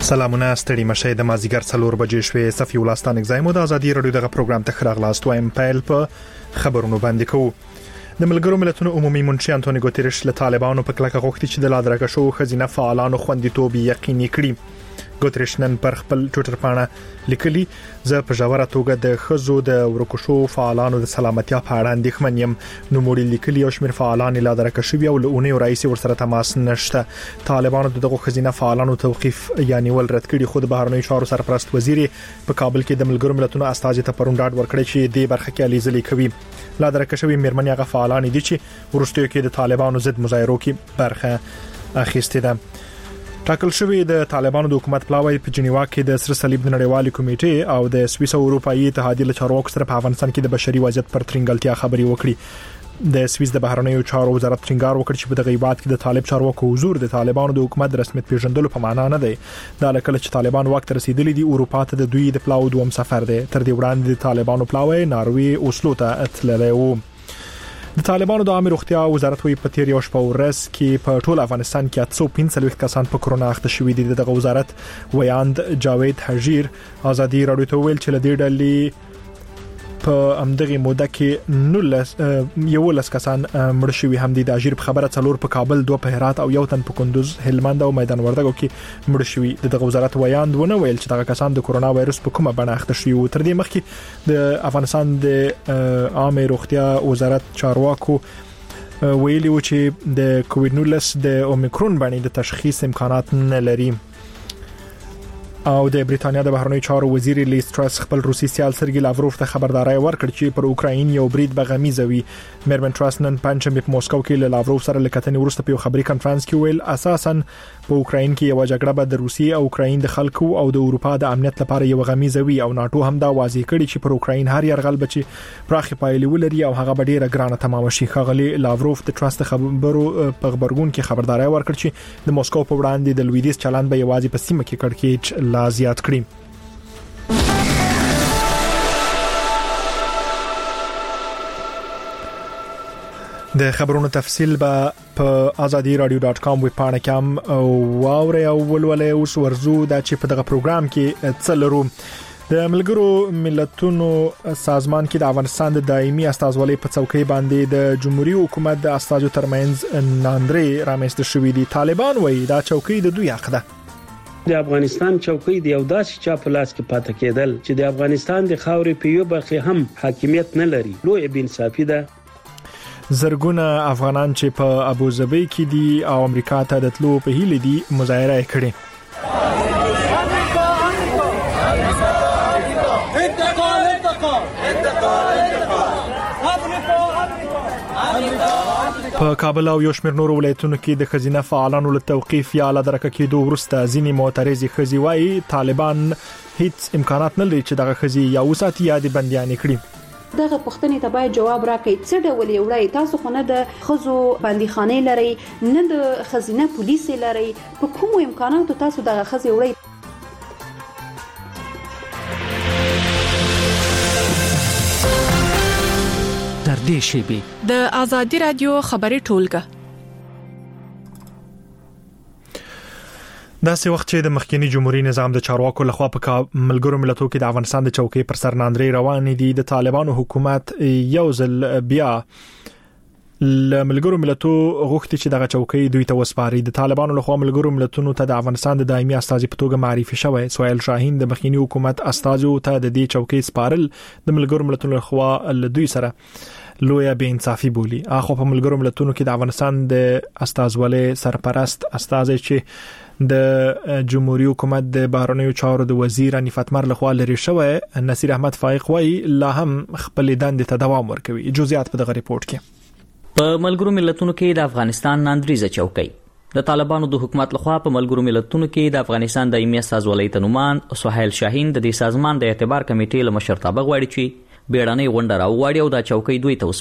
سلامونه ستړي مشه د مازیګر 4 بجې شوې صفي ولستان اگزایمو د ازادي رادیو دغه پروګرام ته خراغلاست وایم پیل په خبرونو باندې کوو. د ملګرو ملتونو عمومي منشي انټونی ګوتریش له طالبانو په کلکه غوښتي چې د لادرکه شو خزینه فعالانو خوندیتوب یقیني کړي. ګوتریش نن پر خپل ټوئیټر باندې لیکلي زه په ژوره توګه د خزو د ورکوشو فعالانو د سلامتیا په اړه اندېښمن یم. نو موږ لیکلي او شمیر فعالان لادرکه شوی او لونه رئیس ورسره تماس نشته. طالبانو دغه خزینه فعالانو توقيف یعنی ول رد کړي. خو د بهرنیو چارو سرپرست وزیر په کابل کې د ملګرو ملتونو استاذ ته پرون ډاډ ورکړی چې د برخه کې الیزلې کوي. لادرکه شوی میرمنې هغه فعالان دي چې ورستیو کې د طالبانو ضد مظاهرو کې برخه اخیسته ده. ټاکل شوی د طالبانو د حکومت پلاوی په جنیوا کې د سر صلیب د نړیوالې کمیټې او د سویس او اروپאי اتحادیې له چارواکو سره په افغانستان کې د بشري وضعیت پر ترنګلتیا خبري وکړي. د سویس د بهرنیو چارو وزارت ټینګار وکړ چې په دغه هیواد کې د طالب چارواکو حضور د طالبانو د حکومت د رسمیت پیژندلو په معنا نه دی. دا لکه چې طالبان وخت رسیدلی دي اروپا ته د دوی د پلاو دوم سفر دی. تر دې وړاندې د طالبانو پلاوی ناروی اوسلو ته تللی و. د طالبانو د عامه روغتیا وزارت وی په تیر یو شپه ورځ کې په ټول افغانستان کې 845 کسان په کرونا اخته شوي دي. دغه وزارت ویاند جاوید حجیر ازادي رادیو ته ویل چې لدې ډلې په امدغه موده کې 19 کسان مړ شوي هم دي. د اجیر په خبره څلور په کابل، 2 په هرات او یو تن په کندوز، هلمند او میدان وردګو کې مړ شوي. دغه وزارت ویاند ونه ویل چې دغه کسان د کرونا وایرس په کومه بڼه اخته شوي. تر دې مخکې د افغانستان د عامه روغتیا وزارت چارواکو ویلي و چې د کووډ 19 د اومیکرون باندې د تشخیص امکانات نه لري. او د بریتانیا د بهرنیو چارو وزیر لیز ټرس خپل روسي سیال سرګي لاوروف ته خبرداري ورکړه چې پر اوکراین یو برید بغمیزوي. میرمن ټرس نن پنځمه په موسکو کې له لاوروف سره لکتنې ورسته په خبري کانفرنس کې ویل اساسا په اوکراین کې یو جګړه به د روسي او اوکراین د خلکو او د اروپا د امنیت لپاره یو غمیزوي. او ناتو هم دا واضح کړي چې پر اوکراین هر يرغل بچي پراخي پایلې ولري او هغه به ډیره ګرانه تمام شي. خغلی لاوروف د ټرس خبرو په خبرګون کې خبرداري ورکړه چې د موسکو په وړاندې د لویدیز چلند به یوازې په سیمه کې کړکېچ لا زیات کړي. د خبرونو تفصیل به په azadi.radio.com ویب پاڼه کې هم واوري او ولولې اوس ورزو دا چې په دغه پروګرام کې څلرو د ملګرو ملتونو سازمان کې د افغانستان د دایمي استازولۍ په څوکۍ باندې د جمهوریت حکومت د استازو ترمنځ ناندري رامنځته شوې دي. طالبان وایي دا چوکۍ د دوی حق ده. د افغانستان چوکۍ د یو داسې چا په لاس کې پاتې کېدل چې د افغانستان د خاورې په یو برخه هم حاکمیت نه لري لوی بې انصافي ده. زرګونه افغانان چې په ابوظبي کې دي او امریکا ته د تلو په هیله دي مظاهره کړې. په کابل او یو شمېر نور ولایتونو کې د خزینه فعالانو له توقيف یا لادرکه کېدو ورسته ځینې معترضي خزي وايي طالبان هیڅ امکانات نه لري چې دغه خزي یا وساتي یا د بنديان کړي. دغه پښتنې ته باید جواب راکړي څه ډول یو وړي تاسو خو نه د خزو بنديخانه لري نه د خزینه پولیس لري په کوم امکاناتو تاسو دغه خزي وړي. در دې شی د ازادي رادیو خبري ټولګه دا سه وخت چې د مخکنی جمهوریت نظام د چارواکو لخوا په ملګرو ملتونو کې د افغانستان د چوکۍ پر سر ناندري روان دي. د طالبانو حکومت یو ځل بیا ملګرو ملتونو غوښتي چې دغه چوکۍ دوی ته وسپاري. د طالبانو لخوا ملګرو ملتونو ته د افغانستان د دایمي استازي په توګه معرفي شوی سهیل شاهین د مخکنی حکومت استازو ته د دې چوکۍ سپارل د ملګرو ملتونو لخوا له دوی سره لویا بې انصافي بولی. اخو په ملګرو ملتونو کې د افغانستان د استازولۍ سرپرست استاذ چې د جمهوریت حکومت د بهرنیو چارو د وزیر نفات مر لخوا لري شوی نصیر احمد فائق وایي لا هم خپل دندې ته دوام ورکوي. جزئیات په دغه ریپورت کې. په ملګرو ملتونو کې د افغانستان ناندریزه چوکۍ د طالبانو د حکومت لخوا په ملګرو ملتونو کې د افغانستان دایمي استازولۍ تنومان سهیل شاهین د دې سازمان د اعتبار کمیټې له مشرتابه غواړي چې بیړنۍ غونډه راوړي او د چوکۍ دوی ته وسپاري.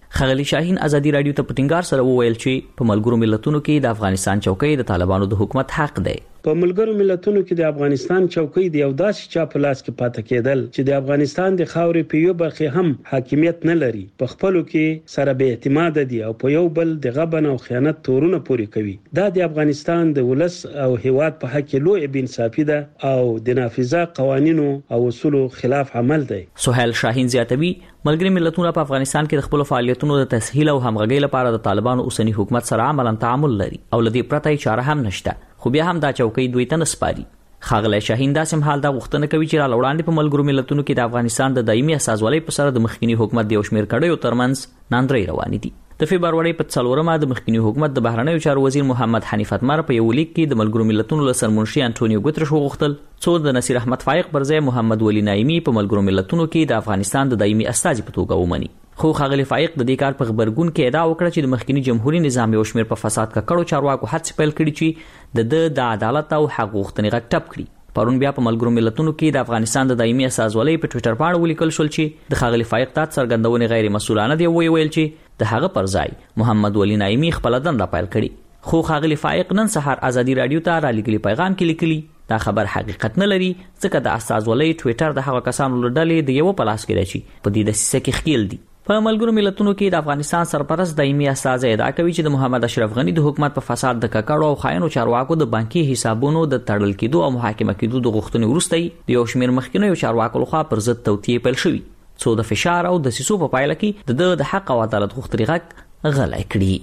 ښاغلي شاهین ازادي رادیو ته په ټینګار سره وویل چې په ملګرو ملتونو کې د افغانستان چوکۍ د طالبانو د حکومت حق دی. په ملګرو ملتونو کې د افغانستان چوکۍ د یو داسې چا په لاس کې پاتې کېدل چې د افغانستان د خاورې په یو برخه هم حاکمیت نه لري، په خپلو کې سره به اعتماد دي او په یو بل د غبن او خیانت تورونه پوري کوي. دا د افغانستان د ولس او هیواد په حق کې لوی بې انصافي ده او د نافذه قوانینو او اصولو خلاف عمل دی. سهیل شاهین زیاتوي ملګری ملتونه په افغانستان کې د خپل فعالیتونو د تسهیل او همغږۍ لپاره د طالبانو اوسنی حکومت سره عملاً تعامل لري او لدی پرته چاره هم نشته، خو بیا هم دا چوکۍ دوی ته نسپاري. ښاغلی شاهین داسې حال دا غوښتنه کوي چې را وړاندې په ملګرو ملتونو کې د افغانستان د دایمي اساسوالۍ په سره د مخکنی حکومت د یو شمېر کړیو ترمنځ ناندرۍ روانې دي. د فبرवरी په 4 د مخکنی حکومت د بهرنیو چارو وزیر محمد حنیف اتمر په یو لیک کې د ملګرو ملتونو له سرمنشي انټونیو ګوترش وغوښتل څو د نصیر احمد فایق پر ځای محمد ولی نایمی په ملګرو ملتونو کې د افغانستان د دایمي استازي په توګه ومني. خو ښاغلی فایق د دې کار په خبرګون کې ادعا وکړه چې د مخکنی جمهوریت نظام یو شمېر په فساد ککړو چارواکو هڅې پیل کړي چې د عدالت او حق غوښتنې غږ ټپ کړي. پرون بیا په ملګرو ملتونو کې د افغانستان د دایمي اساسوالۍ په ټوئیټر باندې ولیکل شول چې د ښاغلي فایق د څرګندونې غیر مسؤلانه دی، ویل چې د هغه پر ځای محمد ولی نایمی خپل دنده پیل کړي. خو ښاغلي فایق نن سهار ازادي رادیو ته را لګلي پیغام کې لیکلي دا خبر حقیقت نه لري، ځکه د اساسوالۍ ټوئیټر د هغه کسانو له ډلې د یو پلاس کې دی چې په دې دسیسه کې ښکیل دي. په ملګرو ملتونو کې د افغانستان سرپرست دایمي استازی ادعا کوي چې د محمد اشرف غنی د حکومت په فساد د ککړو او خاینو چارواکو د بانکي حسابونو د تړل کېدو او محاکمه کېدو د غوښتنې وروسته د یو شمېر مخکینیو چارواکو لخوا پر ضد توطیې پیل شوي، څو د فشار او د سیسو په پایله کې د حق او عدالت غوښتنې غږ غلی کړي.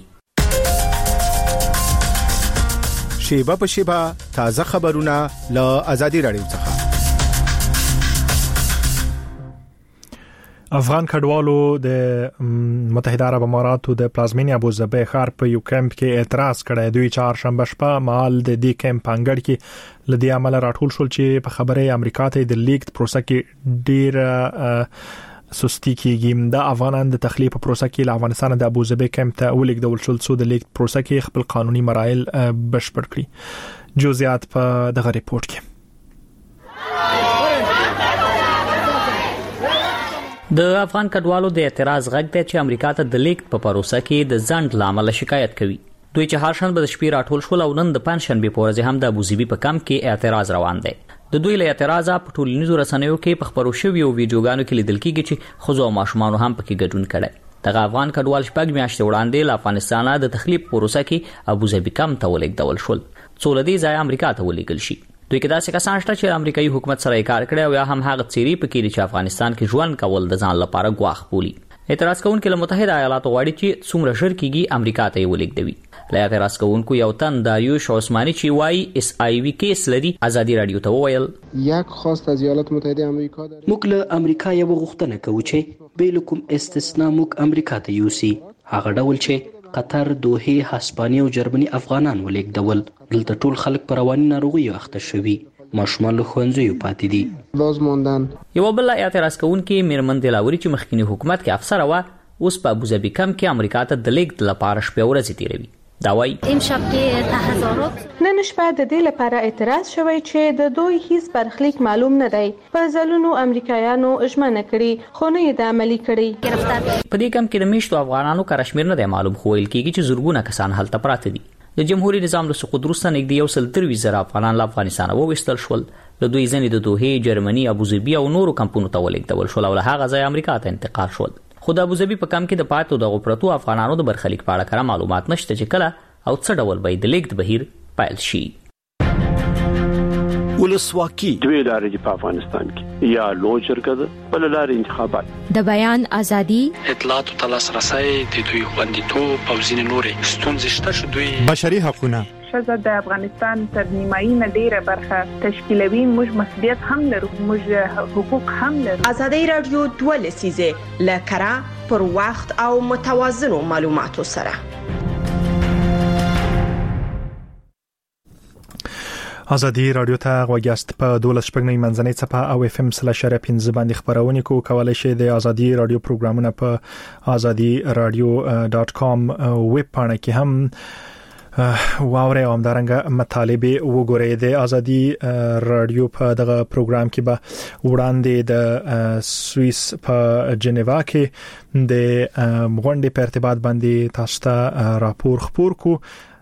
شیبه په شیبه تازه خبرونه له ازادي رادیو څخه. افغان کډوالو د متحده عرب اماراتو د پلازمینې ابوظبي ښار په یو کمپ کې اعتراض کړی. دوی چهارشنبه شپه مهال د دې کمپ انګړ کې لدی عمل راټول شول چې په خبره امریکا ته د لیګ پروسه کې ډیر سستی کېږي. د افغانان د تخلیه په پروسه کې له افغانستان د ابوظبي کمپ ته ولیږدول شول څو د لیګ پروسه کې خپل قانوني مراحل بشپړ کړي. جزئیات په دغه ریپورت کې. د افغان کډوالو د اعتراض غږ دی چې امریکا ته د لیګ په پروسه کې د ځنډ لامل شکایت کوي. دوی چې هرشنبه د شپې راټول شول او نن د پنځشنبه په ورځ هم د ابوظبي په کمپ کې اعتراض روان دی. د دوی له اعتراض په ټولنیزو رسنیو کې په خبرو شویو ویډیوګانو کې لیدل کېږي چې خزو او ماشومان هم پکې ګډون کړي. دغه افغان کډوال شپږ میاشتې وړاندې له افغانستان د تخلیه پروسه کې ابوظبي کمپ ته ولیږدول شول څو لدی ځای امریکا ته ولیږل شي. دوی کې داسې کسان شته چې امریکایي حکومت سره کار کړی او یا هم هغه چیرې پکې چې افغانستان کې ژوند کول د ځان لپاره ګواښ بولي. اعتراض کوونکي له متحده ایالاتو غواړي چې څومره ژر کېږي امریکا ته ولیږدوي. له اعتراض کوونکو یو تن داریوش عثماني چې وايي اس آی وی کیس لري ازادي رادیو ته وویل یک خواست از ایالات متحده آمریکا داریم. موږ له امریکا یو غوښتنه کوو چې بې کوم استثنا موږ امریکا ته یوسي، هغه ډول چې قطر، دوحه، هسپانیا او جرمني افغانان ولیږدول. دلته ټول خلک پر رواني ناروغیو اخته شوي، ماشومان له ښوونځیو پاتې دي. باز ماندن. یو بل اعتراض کوونکی میرمن دلاوري چې مخکنی حکومت کې افسر و اوس په ابوظبي کمپ کې امریکا ته د لیږد لپاره شپه ورځ تیروي. دا وايي امشب کې تحذرات نن شپه د دې لپاره اعتراض شوی چې د دوی هیڅ برخلیک معلوم نه دی. په ځلونو امریکایانو اجمنه کړي خو نه یې د عملی کړي. په دې کمپ کې د میشتو افغانانو کارشمیر نه دی معلوم، خو ویل کېږي چې زورګونه کسان هلته پراته دي. د جمهوریت نظام له سقوط وروسته نږدې 130,000 افغانان له افغانستانه وویستل شول. له دوی ځینې د دوحه، جرمني، ابوظبي او نورو کمپونو ته ولیږدول شول او له هغه ځای امریکا ته انتقال شول. خو د ابوظبي په کمپ کې د پاتو دغو پرتو افغانانو د برخلیک په اړه کره معلومات نشته چې کله او څه ډول به د لیږد بهیر پیل شي. ولسواکي دوی لارې په افغانستان کې یا لوی جرګه ده بل لارې انتخابات، د بیان ازادي، اطلاعات او تلاسرسي، د دوی خوندیتوب او ځینې نورې ستونزې شته چې دوی بشري حقوقونه ښځه د افغانستان تر نیمایي نه ډیره برخه تشکیلوي. موږ مسؤلیت هم لرو، موږ حقوق هم لرو. ازادي رادیو 2 لسیزه لکره پر وخت او متوازنو معلوماتو سره. ازادي رادیو ته غوږیاست په 12 شپږنۍ منځنۍ صفحه او اف ام /15 باندې خبرونه کولای شئ. د ازادي رادیو پروګرامونه په azadi radio.com ویب پاڼه کې هم واوري او همدارنګه مطالبه وګورئ. د ازادي رادیو په دغه پروګرام کې به وړاندې د سوئیس په جنیوا کې د غونډې په ارتباط باندې تاسو ته راپور خپور کو.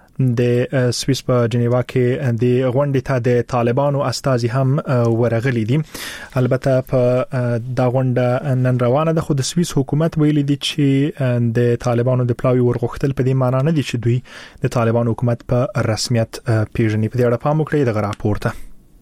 د سوئیس په جنیوا کې د غونډې ته د طالبانو استازي هم ورغلي دي. البته په دا غونډه نن روانه ده، خو د سوئیس حکومت ویلي دي چې د طالبانو د پلاوی ورغښتل په دې معنی نه دي چې دوی د طالبانو حکومت په رسمیت پیژني. په دې اړه پام وکړئ د راپور ته.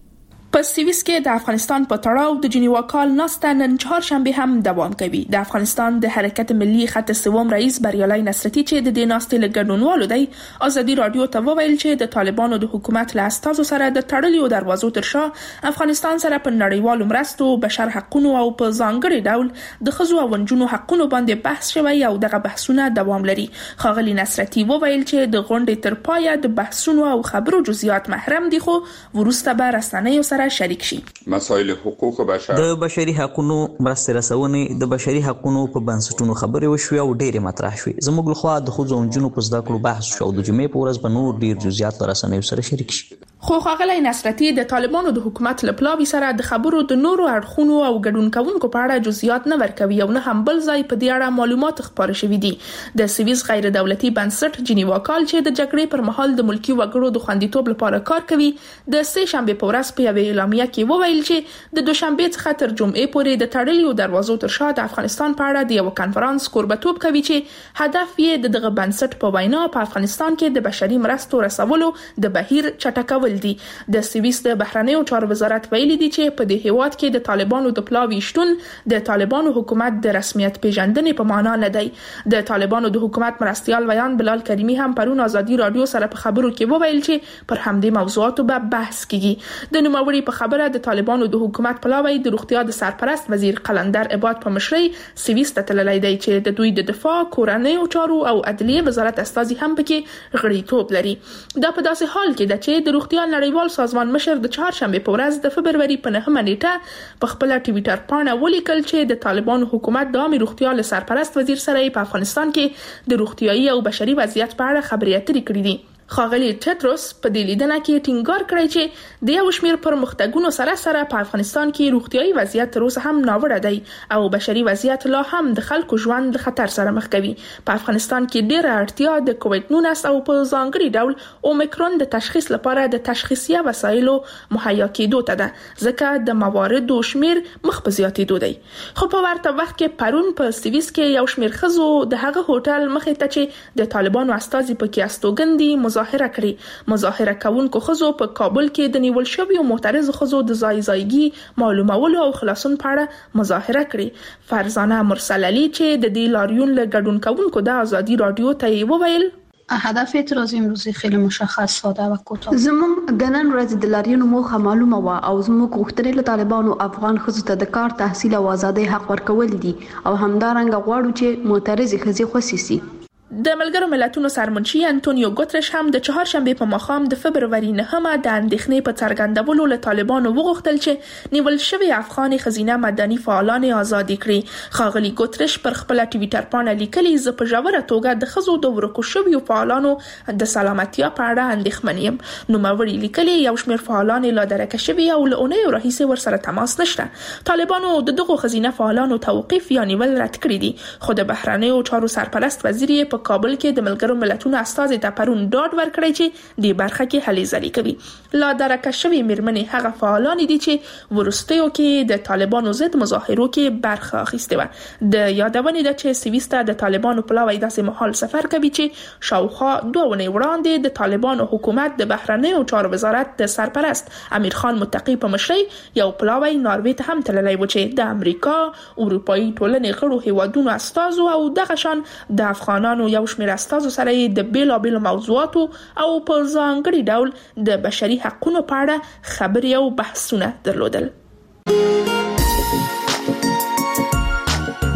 په سوئیس کې د افغانستان په تړاو د جنیوا کال ناسته نن چهارشنبه هم دوام کوي. د افغانستان د حرکت ملي خط سوم رئیس بریالي نصرتي چې د دې ناستې له ګډونوالو دی ازادي رادیو ته وویل چې د طالبانو د حکومت له استازو سره د تړلیو دروازو تر شا افغانستان سره په نړیوالو مرستو، بشر حقوقو او په ځانګړي ډول د ښځو او نجونو حقوقو باندې بحث شوی او دغه بحثونه دوام لري. ښاغلي نصرتي وویل چې د غونډې تر پایه د بحثونو او خبرو جزئیات محرم دي، خو وروسته به رسنیو سره شریک شي. مسائل حقوق بشر، د بشري حقوقو مرستې رسونې، د بشري حقوقو په بنسټونو خبرې وشوي او ډېرې مطرح شوي. زموږ لخوا د ښځو او نجونو په زده کړو بحث شو او د جمعې په ورځ به نور ډېر جزئیات رسنیو سره شریک شي. خو ښاغلي نصرتي د طالبانو د حکومت له پلاوي سره د خبرو د نورو اړخونو او ګډون کوونکو په اړه جزئیات نه ورکوي او نه هم بل ځای په دې اړه معلومات خپاره شوي دي. د سوئیس غیر دولتي بنسټ جنیوا کال چې د جګړې پر مهال د ملکی وګړو د خوندیتوب لپاره کار کوي د سه شنبه په ورځ په یوه اعلامیه کې وویل چې د دوشنبه څخه تر جمعې پورې د تړلیو دروازو تر شا د افغانستان په اړه د یو کانفرنس کوربتوب کوي چې هدف یې دغه بنسټ په وینا په افغانستان کې د بشري مرستو رسولو د بهیر چټکول دي. د سوئیس د بهرنیو چارو وزارت ویلي دی چې په دې هیواد کې د طالبانو د پلاوی شتون د طالبانو حکومت د رسمیت پیژندنې په معنا نه دی. د طالبانو د حکومت مرستيال ویان بلال کریمی هم پرون ازادي رادیو سره په خبرو کې وویل چې پر همدې موضوعاتو به بحث کیږي. د نوموړي په خبره د طالبانو د حکومت پلاوی د روغتیا د سرپرست وزیر قلندر عباد په مشرۍ سوئیس ته تللی دی چې د دوی د دفاع، کورنیو چارو او عدلیه وزارت استازي هم پکې غړیتوب لري. دا په داسې حال کې ده چې د روغتیا نړیوال سازمان مشر د چهارشنبه په ورځ د فبرवरी په 9 نیټه په خپل ټوئیټر باندې ولیکل چې د طالبانو حکومت د عامه روغتیا له سرپرست وزیر سره په افغانستان کې د روغتیايي او بشري وضعیت په اړه خبرې اترې کړې دي. ښاغلي ټیدروس په دې لیدنه کې ټینګار کړی چې د یو شمېر پرمختګونو سره په افغانستان کې روغتیايي وضعیت تر اوسه هم ناوړه دی او بشري وضعیت لا هم د خلکو ژوند د خطر سره مخ کوي. په افغانستان کې ډېره اړتیا د کووډ-19 او په ځانګړي ډول اومیکرون د تشخیص لپاره د تشخیصیه وسایلو مهیا کېدو ته ده، ځکه د مواردو شمېر مخ په زیاتېدو دی. خو په ورته وخت کې پرون په سوئیس کې یو شمېر ښځو د هغه هوټل مخې ته چې د طالبانو استازي پکې استوګندي مظاهره کړې. مظاهره کوونکو ښځو په کابل کې د نیول شویو معترضو ښځو د ځایګي معلومولو او خلاصون په اړه مظاهره کړې. فرزانه مرسل علي چې د دې لاریون له ګډون کوونکو د ازادي رادیو ته وویل هدف اعتراض امروزی خیلی مشخص ساده و کوتاه. زموږ د نن ورځې د لاریون موخه معلومه و او زموږ غوښتنې له طالبانو افغان ښځو ته د کار، تحصیل او ازادۍ حق ورکول دي او همدارنګه غواړو چې معترضې ښځې خوشي شي. د ملګرو ملتونو سرمنشي انټونیو ګوتریش هم د چهارشنبه په ماښام د فبرवरी 9 د اندېښنې په څرګندولو له طالبانو وغوښتل چې نیول شوی افغان ښځینه مدني فعالان آزاد کړي. ښاغلي ګوتریش پر خپل ټوئیټر باندې لیکلي زه په ژوره توګه د ښځو د ورکو شویو فعالانو د سلامتیا په اړه اندېښمن یم. نوموړي لیکلي یو شمېر فعالان لا درکه شوي او له اونیو راهیسې ورسره تماس نشته. طالبانو د دغو ښځینه فعالانو توقیف یا نیول رد کړی دي، خو د بهرنیو چارو سرپرست وزیر په کابل کې د ملګرو ملتونو استازي ته پرون ډاډ ورکړی چې د برخه کې هلې ځلې کوي. لا درکه شوی میرمنې هغه فعالان دي چې ورستیو کې د طالبانو ضد مظاهرو کې برخه اخیسته و. د یادونې ده چې سوئیس ته د طالبانو پلاوی داسې مهال سفر کوي چې شاوخوا 2 ونې وړاندې د طالبانو حکومت د بهرنیو چارو وزارت د سرپرست امیر خان متقی په مشرۍ یو پلاوی ناروې ته هم تللی و چې د امریکا، اروپאי ټولنې غړو هیوادونو استازو او دغه شان د افغانانو یو شمېر استازو سره د بیلابیلو موضوعاتو او په ځانګړي ډول د بشري حقوقو په اړه خبرې او بحثونه درلودل.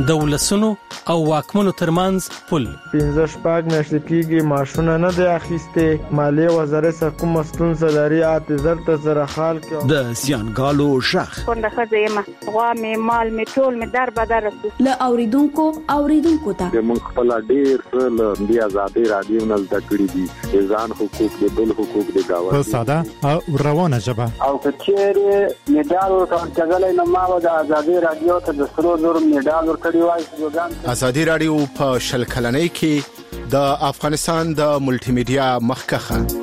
د ولسونو او واکمنو ترمنځ پل 15 میاشتې کېږي ماشونه نه دی اخیسته مالیه وزارت څخه کوم ستونزه لري اعتذار ته زره حال کې د زیانګالو شخ څنګه خزه غوا می مال می ټول می در بدر له اوریدونکو ته موږ خپل ډیر څه د آزادۍ رادیو نه زده کړی دي ځان حقوق د بل حقوق د گاوه په ساده او روانه ژبه او کچېره میډال ورکړل نو ما د آزادۍ رادیو ته د سرو زر میډال ورکړی وای. آزادۍ رادیو په شل کلنۍ کې د افغانستان د ملټي میډیا مخکخه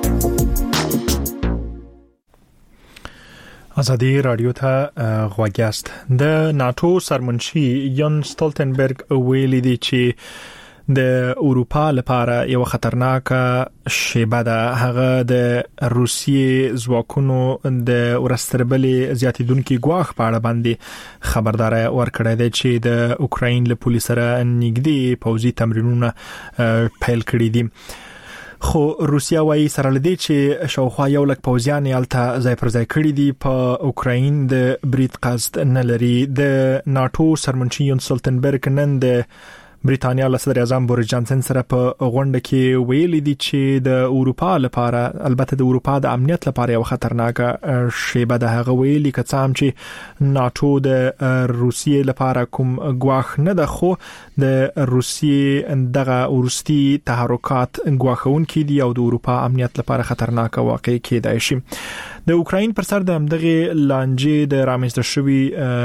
آزادی رادیو ته غواګاست. د ناتو سرمنشي یان ستولتنبرګ ویلي دی چې د اروپا لپاره یو خطرناکه شیبه ده. هغه د روسیې ځواکونو د ورستربلې زیاتیدونکو ګواښ په اړه باندې خبرداري ورکړې ده چې د اوکراین له پولیس سره نږدې پوځي تمرینونه پیل کړي دي. خو روسیا وايي سره لدی چې شاوخوا یو لک پوځیان یالته ځای پر ځای کړی دي په اوکراین د برید قصد نه لري. د ناتو سرمنشي یان ستولتنبرګ نن د بریتانیا له صدر اعظم بوریس جانسن سره په غونډه کې ویلي دي چې د اروپا لپاره البته د اروپا د امنیت لپاره یو خطرناکه شیبه ده. هغه ویلي کڅام چې ناتو د روسیې لپاره کوم ګواښ نه ده خو د روسیې دغه ورستي تحرکات ګواښون کې دي او د اروپا امنیت لپاره خطرناکه واقع کېدای شي. د اوکراین پر سر د دغه لانجې د رامنځته شوی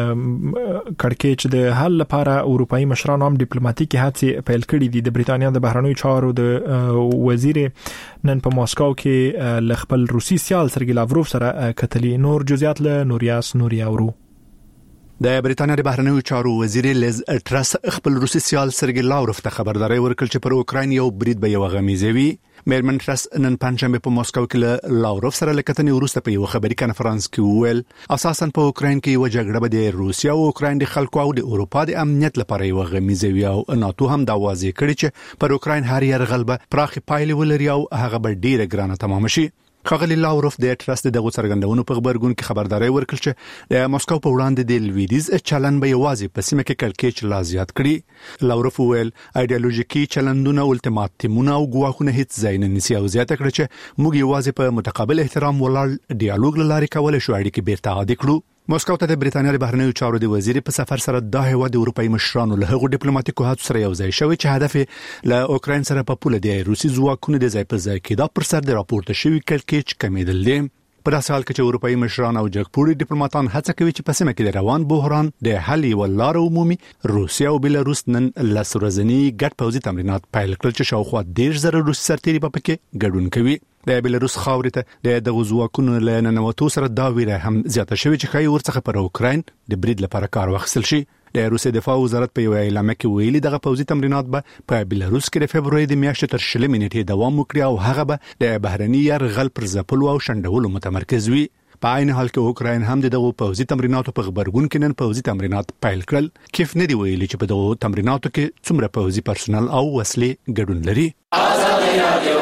کړکېچ د حل لپاره اروپאי مشرانو هم ډیپلوماټیکي هڅې پیل کړې دي. د بریتانیا د بهرنیو چارو د وزیر نن په مسکو کې ل خپل روسي سیال سرګی لاوروف سره کتلی. نور جزئیات له نوریاس نورياورو. د بریتانیا د بهرنیو چارو وزیر لیز ټرس خپل روسي سیال سرګی لاوروف ته خبرداري ورکړه چې پر اوکراین یو برید به یو غمیزوي. میرمن ټرس نن پنځمه په مسکو کې لاوروف سره لکتنې وروسته په یو خبري کانفرنس کې ویل اساساً په اوکراین کې یو جګړه به د روسیا او اوکراین د خلکو او د اروپا د امنیت لپاره یو غمیزوي او ناتو هم دا واضح کړی چې پر اوکراین هر يرغل به پراخي پایلې ولري او هغه به ډیره ګرانه تمام شي. خغلی لاوروف د ټرست دغه څرګندونو په خبرګون کې خبرداري ورکړه چې د مسکو په وړاندې د لویدیز چلن به یوازې په سیمه کې کلکېچ لا زیات کړي. لاوروف ویل ایدئولوژیکي چلندونه الټیماټیمونه او ګواښونه هیڅ ځای نه نیسي او زیاته کړه چې موږ یوازې په متقابل احترام ولاړ ډیالوګ لاري کولای شو اړیکې بیرته عادي کړو. مسکو ته د بریتانیا د بهرنیو چارو د وزیر په سفر سره د هیواد د اروپאי مشرانو له هغو ډیپلوماټیکو هڅو سره یو ځای شوی چې هدف له اوکراین سره په پوله دی روسي ځواکونو د ځای په ځای کې دا پر سر د راپورته شوی کلکېچ کمیدل دي. په داسې حال کې چې اروپאי مشران او جګپوړي ډیپلوماټان هڅه کوي چې په سیمه کې د روان بحران د حل یو لار عمومي. روسیا او بلاروس نن له سورزنی ګډ پوځي تمرینات پیل کړل چې شاوخوا 10,000 روسي سرتیري په کې ګډون کوي. د بلاروس خاورې ته د ځواکونو له ننوتو سره دا ویره هم زیاته شوې چې خای ورڅخه پر اوکراین د برید لپاره کار واخیستل شي. د روسي دفاع وزارت په یو اعلامیه کې ویلي دغه پوځي تمرینات به په بلاروس کې د فبرवरी د میاشتې تر 20 نیټې دوام وکړي او هغه به د بهرني يرغل پر ځپلو او شندولو متمرکز وي. په عین حال کې اوکراین هم دغه پوځي تمریناتو په خبرګون کې نن پوځي تمرینات پیل کړل. کیف نه دی ویلي چې په دغه تمریناتو کې څومره پوځي پرسونل او وسلې ګډون لري. آزادي رادیو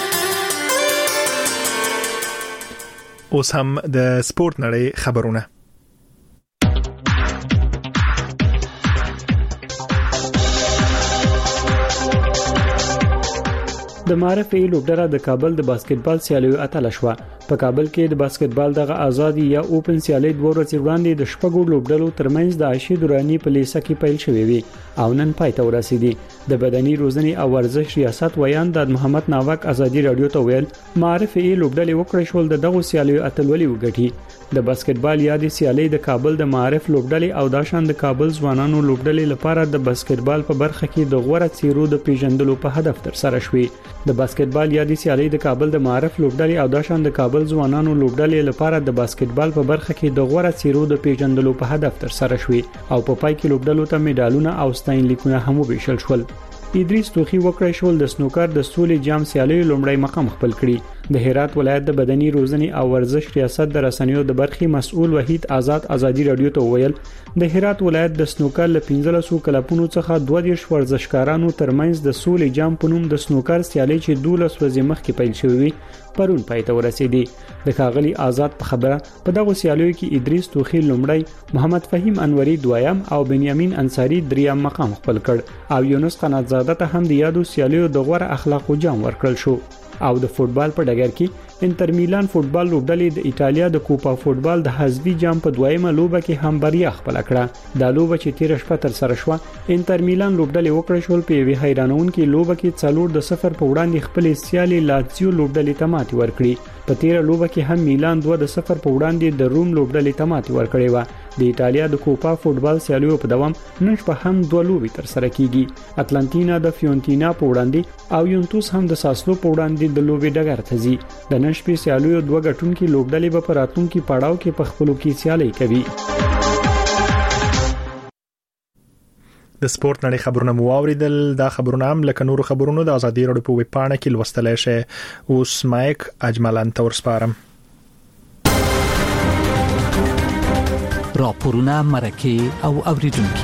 اوس هم د سپورت نړۍ خبرونه. د معرفي لوبډره د کابل د باسکټبال سیالیو اتله شو. په کابل کې د باسکټبال دغه آزادي یا اوپن سیالي د ورځې وړاندې د شپږو لوبډلو ترمنځ د عاشي دوراني په لیسه کې پیل شوې وي او نن پای ته ورسېدي. د بدني روزنې او ورزش ریاست ویان د محمد ناوک آزادي رادیو ته ویل معرفي لوبډلې وکړې شول د دغه سیالیو اتلولي وګټي. د باسکټبال یادې سیالي د کابل د معرف لوبډلې او داشان د کابل ځوانانو لوبډلې لپاره د باسکټبال په برخه کې د غوړه څیرو د پیژندلو په هدف تر سره شوې. د باسکټبال یادې سیالي د کابل د معرف لوبډلې او داشان د کابل ځوانانو لوبډلې لپاره د باسکټبال په برخه کې د غوړه څیرو د پیژندلو په هدف تر سره شوې او په پای کې لوبډلو ته میډالونه او ستاینلیکونه هم وبېشل شول. ادریس توخی وکړی شول د سنوکر د سولې جام سیالي لومړی مقام خپل کړي. د هرات ولایت د بدني روزنې او ورزش ریاست د رسنیو د برخې مسؤل وحید آزادي رادیو ته ویل د هرات ولایت د سنوکر له 1500 کلبونو څخه 22 ورزشکارانو ترمنځ د سولې جام په نوم د سنوکر سیالي چې 12 ورځې مخکې پیل شوې پرون پای ته ورسېدي د ښاغلي آزاد په خبره په دغه سیالیو کې ادریس توخی لومړی محمد فهیم انوري دویم او بنیامین انصاری دریم مقام خپل کړ او یونس قناتزاده ته هم د یادو سیالیو د غوړه اخلاقو جام ورکړل شو او د فوتبال په ډګر کې انټر میلان فوتبال لوبډلې د ایتالیا د کوپا فوتبال د حذفي جام په دویمه لوبه کې هم بریا خپل کړه دا لوبه چې 13 شپه تر سره شو انټر میلان لوبډلې وکړه شول په وی حیرانونکې لوبه کې 4-0 په وړاندې خپل سیالي لاتزیو لوبډلې ته ماتې ورکړي په 13 لوبه کې هم میلان 2-0 په وړاندې د روم لوبډلې ته ماتې ورکړې و د ایتالیا د کوپا فوتبال سیالیو په دوام نن شپه هم 2 لوبې تر سره کیږي اتلانتینا د فیونتینا په وړاندې او یونتوس هم د ساسلو په وړاندې د لوبې ډګر ته ځي د نن شپې سیالیو 2 غټونکو لوبډلې په راتلونکي پړاو کې په خپلو کې سیالي کوي د سپورت نړۍ خبرونه مو اوریدل دا خبرونه هم لکه نور خبرونو د ازادي راډیو په ویب پاڼه کې لوستلای شئ اوس مایک اجملان تور سپارم راپورونه مرکه او اوریدونکو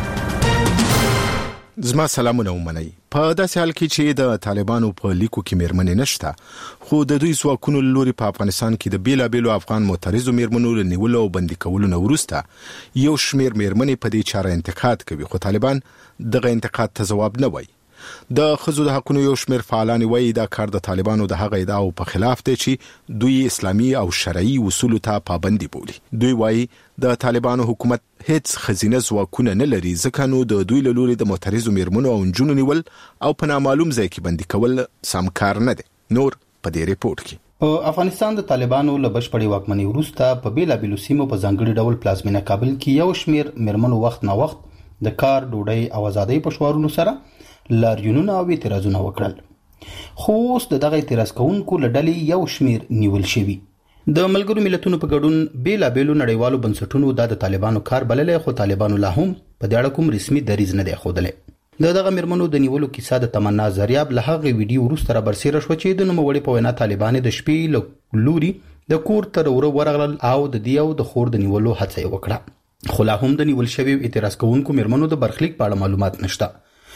زما سلامونه ومنئ په داسې حال کې چې د طالبانو په لیکو کې میرمنې نشته خو د دوی ځواکونو لوري په افغانستان کې د بیلابیلو افغان معترضو میرمنو له نیولو او بندي کولو نه وروسته یو شمیر میرمنې په دې چاره انتقاد کوي خو طالبان دغه انتقاد ته ځواب نه وایي د خزو د حقوقو یو شمیر فعالان وایي دا کار د طالبانو د هغه ادعاو په خلاف دی چې دوی اسلامي او شرعي اصولو ته پابندي بولي دوی وایي د طالبانو حکومت هیڅ خزینه ځواکونه نه لري ځکه نو د دوی له لوري د معترضو میرمنو او نجونو نیول او په نامعلوم ځای کې بندي کول سم کار نه دی نور په دې ریپورت کې په افغانستان د طالبانو له بشپړې واکمنۍ وروسته په بیلابیلو سیمو په ځانګړي ډول پلازمینه کابل کې یو شمیر میرمنو وخت نه وخت د کار ډوډۍ او ازادۍ په شعارونو سره لاریونونه او اعتراضونه وکړل خو اوس دغه اعتراض کوونکو له ډلې یو شمیر نیول شوی د ملګرو ملتونو په ګډون بیلابیلو نړیوالو بنسټونو د طالبانو کار بللې خو طالبانو لا هم په دې اړه کوم رسمي دریځ نه دی ښودلی دغه میرمنو د نیولو کیسه د تمنا زریاب له هغه ویډیو وروسته را برسېره شو چې د نوموړي په وینا طالبان د شپې له لوري د کور تر ورغلل او د دیو د خور د نیولو هڅه وکړه خو لا هم د نیول شوی اعتراض کوونکو میرمنو د برخلیک په اړه معلومات نشته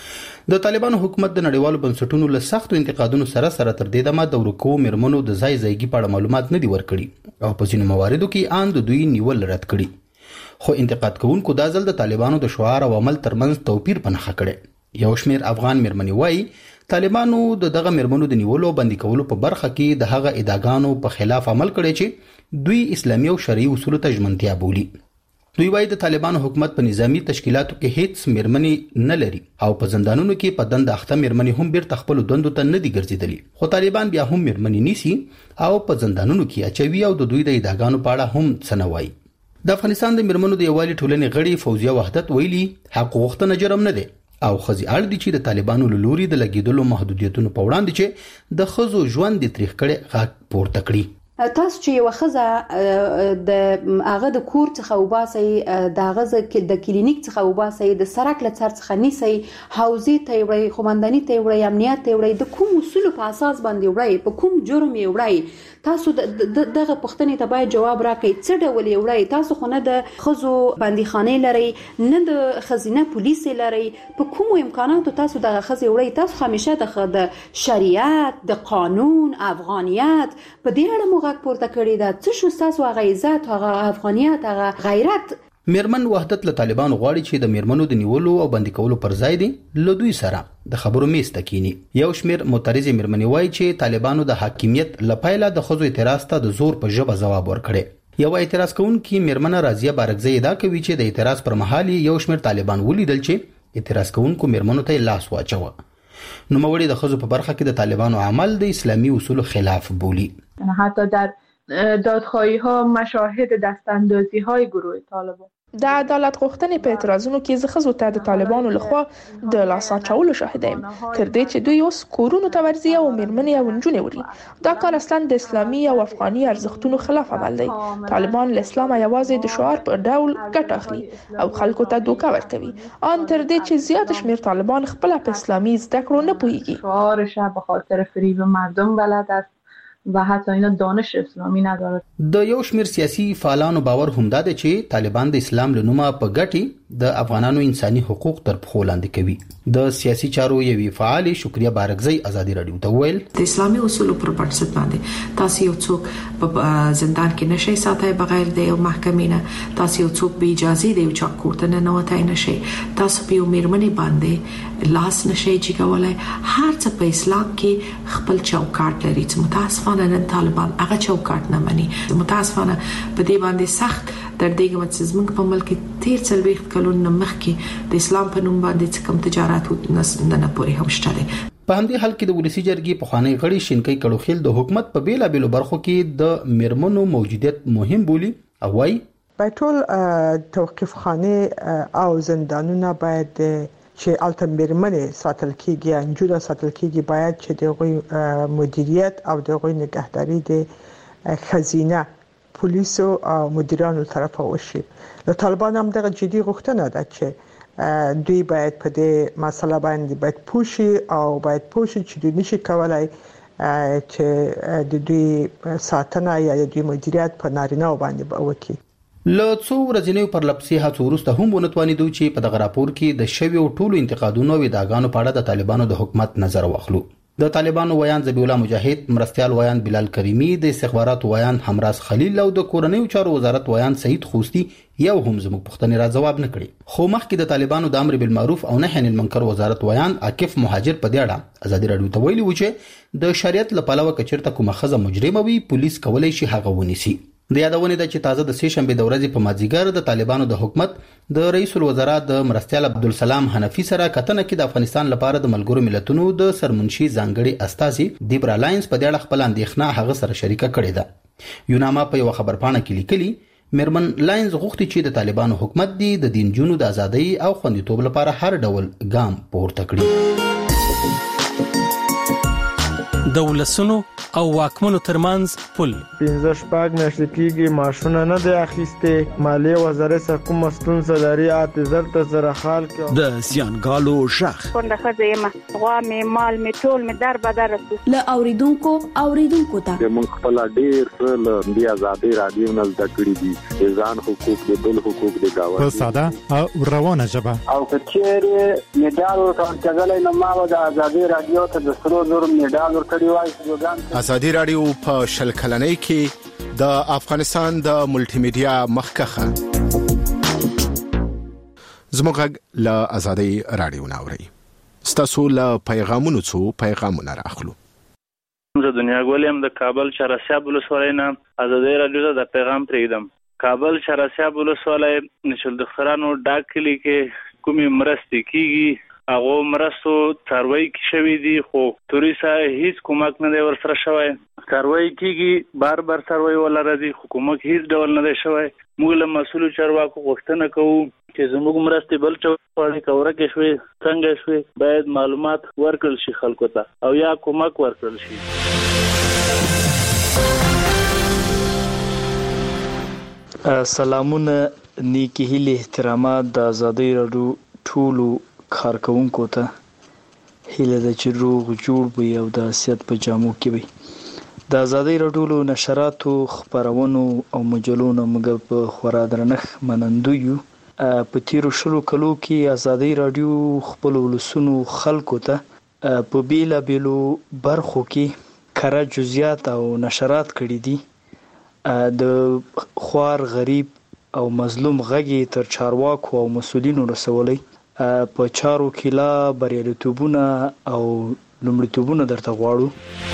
د طالبانو حکومت د نړیوالو بنسټونو له سختو انتقادونو سره د دې دمه د ورکو میرمنو د ځای ځایګي په اړه معلومات نه دی ورکړي او په ځینو مواردو کې ان د دوی نیول رد کړي خو انتقاد کوونکو د ځل د طالبانو د شعار او عمل ترمنځ توپیر پنهخه کړي یو شمیر افغان میرمنې وایي طالبانو دغه میرمنو د نیولو بندي کولو په برخه کې د هغه ادعاګانو په خلاف عمل کړي چې دوی اسلامي او شرعي اصولو ته ژمنتیا بولي دوی وایي د طالبانو حکومت په نظامی تشکیلاتو کې هیڅ میرمنې نه لري او په زندانونو کې په دند اخته میرمنې هم بیرته خپل دندو ته نه دي ګرځېدلې خو طالبان بیا هم میرمنې نیسي او په زندانونو کې اچوي او د دوی د ادعاګانو په اړه هم څه نه وایي د افغانستان د میرمنو د یووالي ټولنې غړي فوزیه وحدت ویلي حق غوښتنه جرم نه دی او خزي اړ دي چې د طالبانو له لوري د لګیدلو محدودیتونو په وړاندې چې د خزو ژوند د تاریخ کړي غاک پورته کړي تاسو چې یو خزه د هغه د کور څخه وباسي د غزه کې د کلینیک څخه وباسي د سرک له څر څخه نیسي حوزې ته وړي خمنداني ته وړي امنیت ته وړي د کوم اصول په اساس باندې وړي په کوم جرم یې وړي تاسو دغه پوښتنې ته باید جواب راکړئ څه ډول یې وړي تاسو خو نه د خزو بندیخانه لري نه د خزینه پولیس لري په کوم امکاناتو تاسو دغه خزې وړي تاسو همیشه د شریعت د قانون افغانیت په دې اړه پورته کړی دا څه شو تاسو هغه عزت هغه افغانیت هغه غیرت میرمن وحدت له طالبان غواړي چې د میرمنو د نیولو او بندي کولو پر ځای دي له دوی سره د خبرو میز تکینی یو شمیر معترض میرمنې وایي چې طالبانو د حاکمیت لپاره د خزو اعتراض ته د زور په ژبه جواب ورکړي یو اعتراض کوونکی میرمن راضیه بارکزی ادعا کوي چې د اعتراض پر مهال یو شمیر طالبان ولیدل چې اعتراض کوونکو میرمنو ته لاس واچوه نوموړي د خزو په برخه کې د طالبانو عمل د اسلامي اصولو خلاف بولی حتی در دادخواهی ها مشاهد دستاندازی های گروه طالبان د عدالت غوښتنې په اعتراضونو کې زه ښځو ته د طالبانو لخوا د لاس اچولو شاهد یم تر دې چې دوی اوس کورونو ته ورځي او میرمنې او نجونې وړي دا کار اصلا د اسلامي او افغاني ارزښتونو خلاف عمل دی طالبان له اسلامه یوازې د شعار په ډول ګټه اخلي او خلکو ته دوکه ورکوي ان تر دې چې زیات شمیر طالبان خپل په اسلامي زده کړو نه پوهیږي شعارش به خاطر فریب مردم بلد است و حتی اینا دانش اسلامی نداره. د یو شمیر سیاسي فعالانو باور همدا دی چې طالبان د اسلام له نومه په ګټي د افغانانو انساني حقوق تر پښو لاندې کوي. د سیاسي چارو یوې فعال شکریا بارګزی ازادي رادیو ته ویل د اسلامي اصولو پر بنسټ باندې تاسو یو څوک په زندان کې نشئ ساتای بغیر د یو محکمې نه، تاسو یو څوک به اجازه دی چې کوټه نه نوتای نشئ، تاسو په میرمنې باندې لاس نشئ چې کولای. هر څه په اسلام کې خپل چوکاټ لري چې متاسفانه نن طالبان هغه چوکاټ نه مني. متاسفانه په دې باندې سخت دردېږم چې زموږ په ملک کې 13 کلونه مخکې د اسلام په نوم باندې کوم تجارت نه پورې هم شته. په همدې حال کې د ولسی جرګې پخوانی غړي شینکۍ کړوخیل د حکومت په بیلا بیلو برخو کې د میرمنو موجودیت مهم بولی او وايي ټول توقيف خانه او زندانونه باید چې الته میرمنې ساتل کیږي، انجوره ساتل کیږي، باید چې دغه مدیریت او دغه نگهداری د خزینه پولیسو او مدیرانو طرفه وشي. د طالبان هم دغه جدي غوښتنه ده چې دوی باید په دې مسله باندې باید پوښي او باید پوښي چې دوی نشي کولای چې د دوی ساتنه یا د دوی مدیریت په نارینه باندې وکړي. له څو ورځې پر لپسې هڅو وروسته هم ونتوانیدو چې په دغه راپور کې د شویو ټولو انتقادونو او ادعاګانو په اړه د طالبانو د حکومت نظر واخلو. د طالبانو ویان ذبیح الله مجاهد، مرستيال ویان بلال کریمی، د استخباراتو ویان همراز خلیل او د کورنیو چارو وزارت ویان سعید خوستی یو هم زموږ پوښتنې را جواب نه کړي. خو مخکې د طالبانو د امر بالمعروف او نهي عن المنکر وزارت ویان عاکف مهاجر په دې اړه ازادي رادیو ته ویلي و چې د شریعت له پلوه کچرته کومه خزه مجرمه وي پولیس کولای شي هغه ونیسي. د یادونه ده چې تازه د سې شنبه د ورځې په مازیګر د طالبانو د حکومت د رئیس الوزرا د مرستيال عبدالسلام حنفي سره کتنه کې د افغانستان لپاره د ملګرو ملتونو د سرمنشي ځانګړي استازي دیبرا لاینز په دې اړه خپل اندېښنه هغه سره شریکه کړې ده. یوناما په یو خبرپاڼه کې لیکلي میرمن لاینز غوښتي چې د طالبانو حکومت دی د دین جنو د ازادۍ او خوندیتوب لپاره هر ډول ګام پورته کړي. د ولسونو او واکمنو ترمنځ پل 15 میاشتې کېږي ماشونه نه دی اخیسته، مالیه وزارت حکومت مستون زلاري اعتذار ته زره خال کې د زیانګالو شخ څنګه خزه غوا می مال می ټول می در بدر ل اوریدونکو ته موږ خپل ډیر له دی آزادي رادیو نه زده کړی دي ځان حقوق د بل حقوق د گاوه په ساده او روانه ژبه او کچېره میډال ورکړل کېدل نو ما د آزادي رادیو ته د سرو زر میډال ورکړی وای. ازادي رادیو په شل کلنۍ کې د افغانستان د ملټي میډیا مخکخه زموږ له ازادي رادیو ناوړي ستاسو له پیغامونو څو پیغامونه راخلو. زه دنیا ګولم د کابل شراسیاب ولسوالۍ نه ازادي رادیو ته د پیغام پرېږدم. کابل شراسیاب ولسوالۍ نشل د خرانو ډاکلی کې کومي مرستې کیږي هغه مرستو څاروي کې شوي دي خو توریسا هیڅ کومک نه دی ورسره شوی. څاروي کېږي بار څاروي ولا راځي حکومت هیڅ ډول نه دی شوی. موږ له مسؤل چارواکو غوښتنه کوو چې زموږ مرستې بل چوکاټ کوره کې شوي څنګه شوي باید معلومات ورکړل شي خلکو ته او یا کومک ورکړل شي. سلامونه نیکی هیله احترامات د آزادۍ رادیو ټولو کارکونکو ته هیله د چې روغ جوړ وي او د حیثیت په جامو کې وي. د آزادۍ رادیو نشراتو خبرونو او مجلونو موږ په خورا درنښت منندو یو. په تیرو شلو کلو کې آزادۍ رادیو خپل ولسونو خلکو ته په بیلا بیلو برخو کې کره جزئیات او نشرات کړي دي. د خوار غریب او مظلوم غږی تر چارواکو او مسولینو رسولي په چارو کې لا بریالیتوبونه او لومړیتوبونه درته غواړو.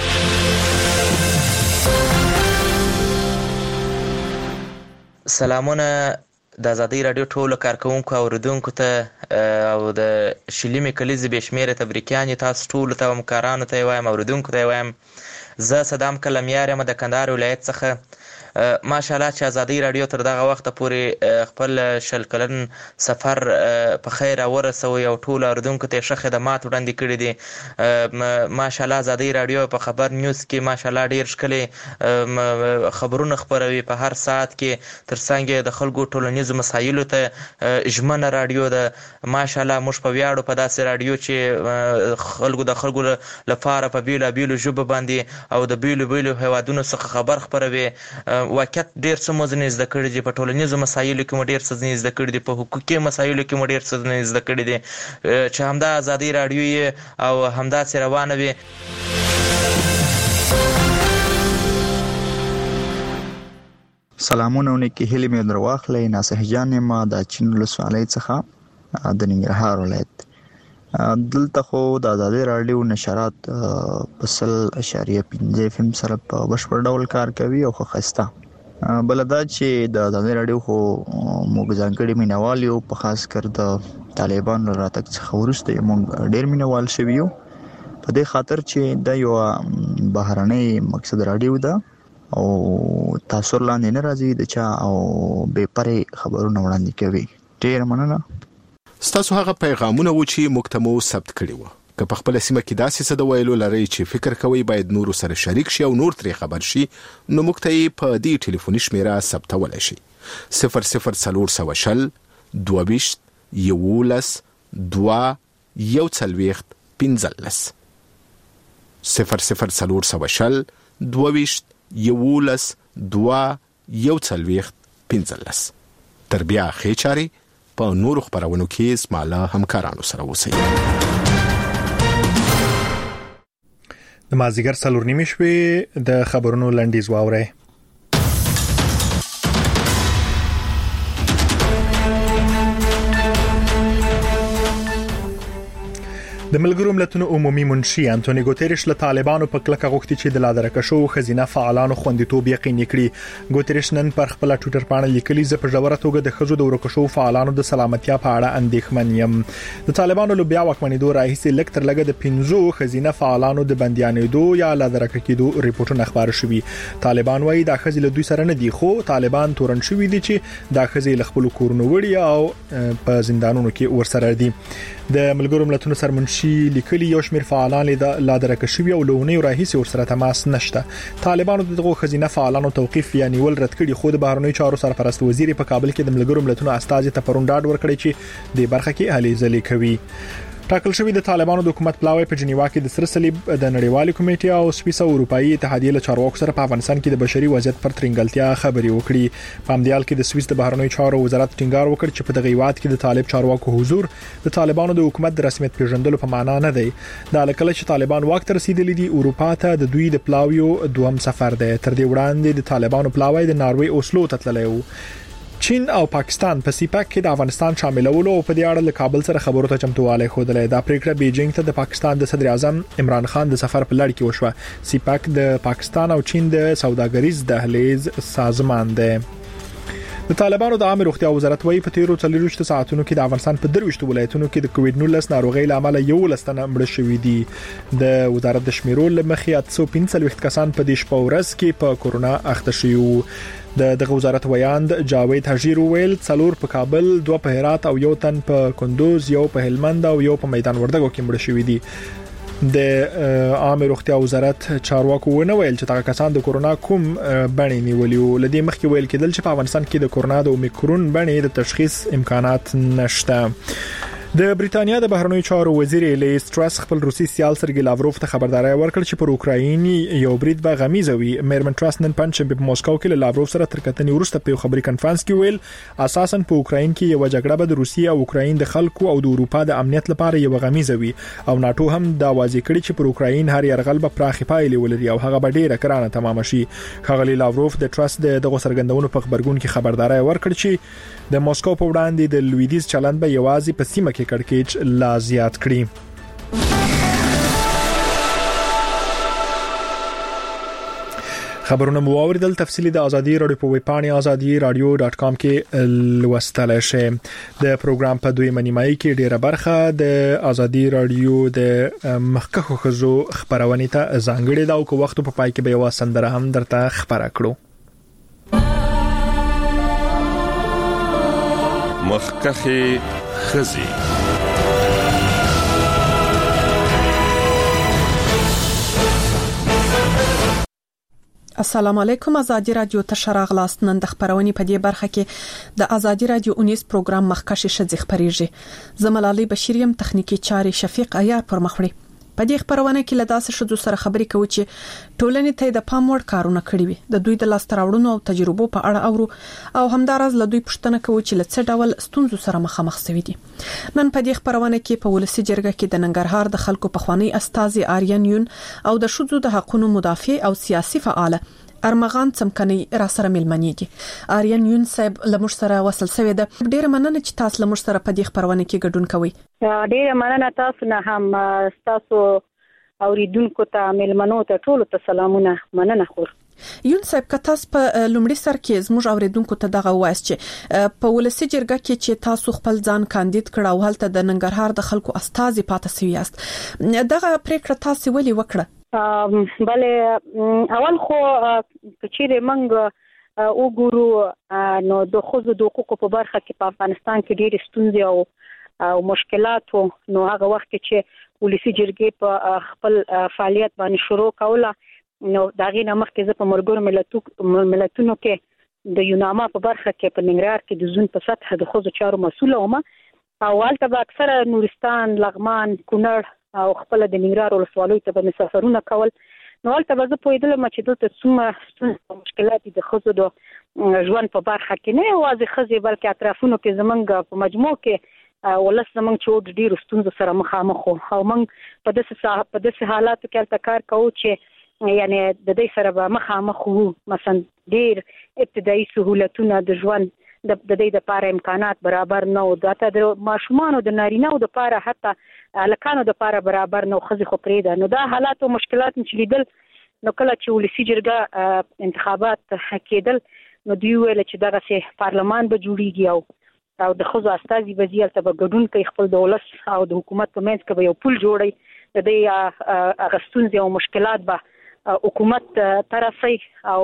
سلامونه د آزادۍ رادیو ټولو کارکونکو او اوریدونکو ته او د شلیمې کلیزې بېشمېره تبریکیانې تاسو ټولو ته همکارانو ته یې وایم اوریدونکو ته یې وایم. زه صدام کلمیار یم د کندهار ولایت څخه. ماشاءالله چې ازادي رادیو تر دغه وخت پورې خپل شل کلن سفر په خیر ورسوي او ټول اوریدونکو ته ښه خدمات وړاندې کړي دي. ماشاءالله ازادي رادیو په خبر نیوز کې ماشاءالله ډیر ښکلي خبرونه خبروي په هر ساعت کې، ترڅنګ د خلکو ټولنیزو مسایلو ته ژمنه رادیو ده. ماشاءالله موږ په ویاړو په داسې رادیو چې د خلکو لپاره په بیلابیلو ژبو باندې او د بیلابیلو هیوادونو څخه خبر خبروي. واقعیت ډیر څه مو ځنې زده کړي دي، په ټولنیزو مسایلو کې مو ډیر څه ځنې زده کړي دي، په حقوقي مسایلو کې مو ډیر څه ځنې زده کړي دي چې همدا ازادي رادیو او همداسې روانه وي. سلامونه نیکی هیله مې درواخلې. ناصح جان ما د چین ولسوالۍ څخه د ننګرهار ولایت. دلته خو د ازادي رادیو نشرات په 0.5 FM سره په بشپړ ډول کار کوي او خسته. بلدا چې د ازادي رادیو خو موږ ځانګړي مینوال یو، په خاص کر د طالبان راتګ څخه وروسته موږ ډیر مینوال شوي یو، په دې خاطر چې د یو بهرنۍ مقصد رادیو ده او تاثیر لاندې نه راځي د چا او بې پرې خبرونه وړاندې کوي. ډیر مننه. ستاسو هغه پیغامونه و چې موږ ته مو ثبت کړي وو. که په خپل سیمه کې داسې څه د ویلو لري چې فکر کوي باید نور سره شریک شي او نور ترې خبر شي، نو موږ ته په دې ټلیفوني شمیره ثبتولای شي: 00420 22 11 2 140 15 00420 22 11 2 140 15. تر بیا ښې چارې په نورو خبرونو کې اسماله همکارانو سره اوسئ. د مازیګر 4:30 شوې د خبرونو لنډیز واورئ. د ملګرو ملتونو عمومي منشي انټونی ګوتریش له طالبانو په کلکه غوښتي چې د لادرکشو خزینه فعالانو خوندیتوب یقیني کړي. ګوتریش نن پر خپل ټوئیټر باندې لیکلي چې په ژوره توګه د خزو د ورکشو فعالانو د سلامتیا په اړه اندېښمن یم. د طالبانو له بیا واکمنېدو راهیسې لږ تر لږه د 15 خزینه فعالانو د بنديانېدو یا لادرک کېدو ریپورتونه خبر شوي. طالبان وايي دا خزي له دوی سره نه دي، خو طالبان تورن شوي دي چې دا خزي له خپل کورونو وړي او په زندانونو کې ورسره دي. د ملګرو ملتونو سرمنشي لیکلي یو شمېر فعالان لا درک شوی او لونی راهیسي ورسره تماس نشته. طالبانو دغه خزینه فعالانو توقيف یعنی ول رد کړي، خو د بهرنیو چارو سرپرست وزیر په کابل کې د ملګرو ملتونو استازي ته پرون ډاډ ورکړي چې د برخه کې هلې ځلې کوي. ټاکل شوی د طالبانو د حکومت پلاوی په جنیوا کې د سره صلیب د نړیوالې کمیټې او سویس او اروپאי اتحادیې له چارواکو سره په افغانستان کې د بشري وضعیت پر ترنګلتیا خبرې وکړي. په امدیال کې د سویس د بهرنیو چارو وزارت ټینګار وکړ چې په دغه هیواد کې د طالب چارواکو حضور د طالبانو د حکومت د رسمیت پیژندلو په معنا نه دی. دا لکه چې طالبان واک ته رسیدلي دي، اروپا ته د دوی د پلاویو دوم سفر دی. تر دې وړاندې د طالبانو پلاوی د ناروی اوسلو ته تللی و. چین او پاکستان په سیپاک کې د افغانستان شاملولو او په دې اړه له کابل سره خبرو ته چمتووالی ښودلی. دا پریکړه بیجینګ ته د پاکستان د صدر اعظم عمران خان د سفر په لړ کې وشوه. سیپاک د پاکستان او چین د سوداګریز دهلیز سازمان دی. د طالبانو د عامه روغتیا وزارت وايي په 13 ساعتونو کې د افغانستان په 23 ولایتونو کې د کووډ-19 ناروغۍ لامل یو لستنه مړ شوي دي. د وزارت د شمیرو لمخې 845 کسان په دې شپه ورځ کې په کورونا اخته شوي. دغه وزارت ویاند جاوید حجیر ویل 4 په کابل، 2 په هرات او 1 تن په کندوز، 1 په هلمند او 1 په میدان وردګو کې مړ شوي دي. د عامه روغتیا وزارت چارواکو ونه ویل چې دا کسان د کورونا کوم بڼې نیولیو. لدې مخکې ویل کېدل چې په افغانستان کې د کورونا د اومیکرون بڼې د تشخیص امکانات نشته. د بریتانیا د بهرنیو چارو وزیر لیز ټرس خپل روسي سیال سرګي لاوروف ته خبرداري ورکړه چې پر اوکرایني یو برید به غمیزوي. میرمن ټرس نن پنځشنبه په موسکو کې له لاوروف سره تر کتنې وروسته په خبري کانفرنس کې ویل اساسا په اوکراین کې یو جګړه به د روسیې او اوکراین د خلکو او د اروپا د امنیت لپاره یو غمیزوي او ناتو هم دا واضح کړی چې پر اوکراین هر یرغل به پراخي پایلې ولري او هغه به ډیره کرانه تمام شي. خغلی لاوروف د ټرس دغه سرګندونو په خبرګون کې خبرداري ورکړ چې د موسکو په وړاندې د لویدیز چلند به یوازې په سیمه کې کړکېچ لا زیات کړي. خبرونه مو اوریدل. تفصیلی د ازادي رادیو په ویب پاڼه azadi.radio.com کې لوستل شئ. د پروګرام په دوی منیمای کې ډیره برخه د ازادي رادیو د مخکخو خزو خبرونه ته ځانګړې ده او کو وخت په پای کې به یو سندره هم درته خبره کړو. مخکخي خزي. السلام علیکم. ازادي رادیو ته شراغلاست. نن د خبرونې په دې برخه کې د ازادي رادیو 19 پروګرام مخکشه شذ خبريږي. زملالي بشیریم تخنیکی چاري شفیق عیار پر مخړي. په دې خبرونه کې لداسه شذو سره خبرې کوي چې ټولنې ته د پام وړ کارونه کړی وي. د دوی د لاستراوړونو او تجربو په اړه اورو او همدارز له دوی پوښتنه کوي چې له څه ډول ستونزو سره مخامخ شوي دي. نن په دې خبرونه کې په ولسی جرګه کې د ننګرهار د خلکو پخوانی استاذي آریان یون او د شذو د حقوقو مدافع او سیاسي فعال ارمغان څمکني را سره ملمنې دي. آریان یون صاحب لمر سره وصل شوی ده. ډیره مننه چې تاسو لمر سره په دې خبرونه کې ګډون کوئ. ډیره مننه تاسو نه هم تاسو اوریدونکو ته ملمنو ته ټول ته سلامونه. مننه خور. یون صاحب که تاسو په لومړي سر کې زموږ اوریدونکو ته دغه وایي چې په ولسی جرګه کې چې تاسو خپل ځان کاندید کړه او هلته د ننګرهار د خلکو استاذي پاتې شوی یاست. دغه پریکړه تاسو ولې وکړه؟ بله اول خو چې موږ وګورو نو د خوځو د حقوقو په برخه کې په افغانستان کې ډېر ستونزې او مشکلات نو هغه وخت چې ولسی جرګې په خپل فعالیت باندې شروع کوله نو داغه نامخ کې په مرګور ملتونو کې د یوناما په برخه کې په ننګرهار کې د زون په سطح د خوځو چارو مسؤل ومه او حالت به اکثره نورستان، لغمان، کونړ او خپل د ننګرهار ولسوالۍ ته به مسافرونه کول. نو حالت به زه پوهېدلم چې دلته څومره مشکلات د ښځو د ژوند په برخه کې نه یوازې ښځې بلکې اطرافونو کې زمونږ په مجموع کې ولس زمونږ چې ډېرو ستونزو سره مخامخ وو او موږ په داسې حالاتو کې هلته کار کوو چې یعنی د دې سره به مخامخ وو. مثلا ډېر ابتدایي سهولتونه د ژوند د دې لپاره امکانات برابر نه او د ماشومان او د نارینه‌و لپاره حتی الکانو لپاره برابر نه خو خو پرېده. نو دا حالات او مشکلات چې لیدل نو کله چې ولسی جرګه انتخابات کېدل نو دوی ویل چې دغه سه پارلمان به جوړیږي او د خوځو استازي وزیر ته به ګډون کوي خپل دولت او د حکومت په منځ کې به یو پل جوړي د دې اغستونځ او مشکلات به حکومت طرفي او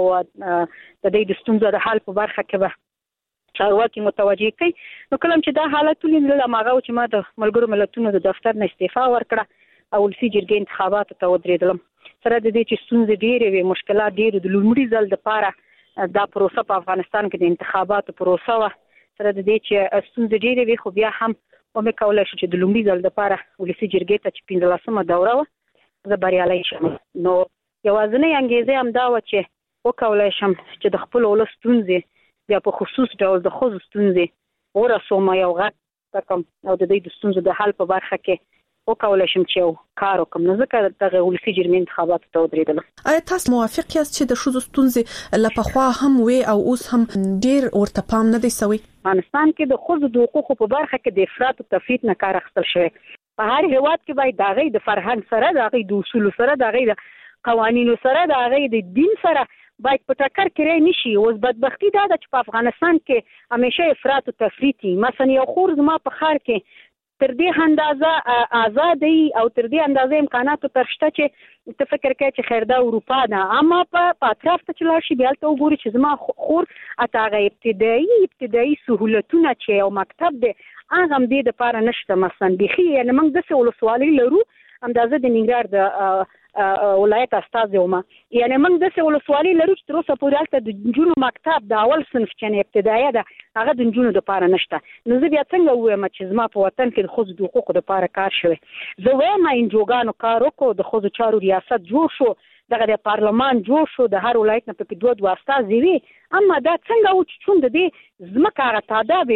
د دې د ستونزو د حل په برخه کې به چارواکي متوجه کوي. نو کله چې دا حالتونه لیدل ماغه چې ما د ملګرو ملتونو د دفتر نه استعفا ورکړه او ولسی جرګې انتخاباتو ته ودرېدلم. سره د دې چې ستونزې ډېرې وي، مشکلات ډېر د لومړي ځل لپاره دا پروسه په افغانستان کې د انتخاباتو پروسه و. سره د دې چې ستونزې ډېرې وي خو بیا هم ومه کولای شو چې د لومړي ځل لپاره ولسی جرګې ته چې 15مه دوره و زه بریالۍ شم. نو یوازینۍ انګیزه هم دا و چې وکولای شم چې د خپل ولس ستونزې بیا په خصوص ډول د خوځو ستونزې ورسوم یو غږ وکم او د دې د ستونزو د حل په برخه کې وکولای شم چې یو کار وکم. نو ځکه دغه ولسی جرګې انتخاباتو ته ودرېدلم. آیا تاسو موافق یاست چې د خوځو ستونزې لپاره هم وي او اوس هم ډیر ورته پام نه دی شوی؟ افغانستان کې د خوځو د حقوقو په برخه کې د افراط او تفریط نه کار اخیستل شوی. په هر هیواد کې باید دغه د فرهنګ سره دغه د اصول سره دغه د قوانینو سره دغه د دین سره باید په ټکر کې رې نشي. اوس بدبختی دا ده چې په افغانستان کې همیشه افراط او تفریط. مثلا یو خور زما په خار کې تر دې اندازه آزادي او تر دې اندازه امکانات ترشته چې ته فکر کوي چې خیر د اروپا نه، اما په اطراف ته چې لاشي بیا ته وګوري چې زما خور اتاغه ابتدایي سهولتونه چې یو مکتب دی هغه هم دې لپاره نشته. مثلا بخي یعنی موږ د ولسوالۍ لرو اندازه د ننګرهار د ولایت استاد ومه یعنی موږ د ولسوالۍ لرو چې تر اوسه پورې هلته د جنونو مکتب د اول صنف چې ابتدایي ده هغه د جنونو لپاره نشته. نو زه بیا څنګه وایم چې زما په وطن کې د خوځو د حقوقو لپاره کار شوی. زه وایم انجوګانو کار وکړو، د خوځو چارو ریاست جوړ شو، دغه د پارلمان جوړ شو، د هر ولایت نه په دوه استازي وي. اما دا څنګه و چې څون د دې زمکه هغه تعداد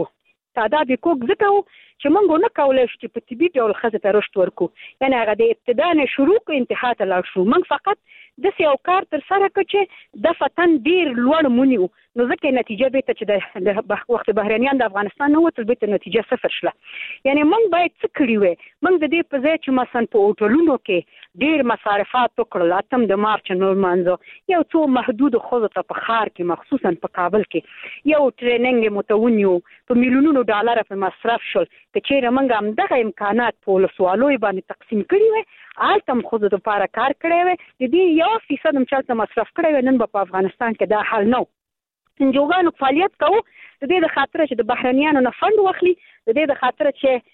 کوګ ځکه چې موږ نه کولای شو چې په طبي ډول ښځې ته رشد ورکو. یعنی هغه د ابتدا نه شروع کو انتها ته لاړ شو. موږ فقط داسې یو کار تر سره کړ چې د فتن ډېر لوړ مونیو. نو ځکه نتیجه بیرته چې د وخت بهرنیان د افغانستان نه وتل بیرته نتیجه صفر شله. یعنی موږ باید څه کړي وای؟ موږ د دې په ځای چې مثلا په هوټلونو کې ډېر مصارفات وکړل، 8 د مارچ نور مانځو یو څو محدود ښځو ته په ښار کې مخصوصا په کابل کې یو ټریننګ متونیو په میلیونونو ډالر په مصرف شول. که چیرې موږ هم دغه امکانات په ولسوالۍ باندې تقسیم کړي وای هلته هم ښځو دپاره کار کړی وای، د دې 1% هم چلته مصرف کړی وای، نن به په افغانستان کې دا حال نه و. انجوګانو فعالیت کوو د دې د خاطر چې د بهرنیانو نه فند واخلي، د دې د خاطر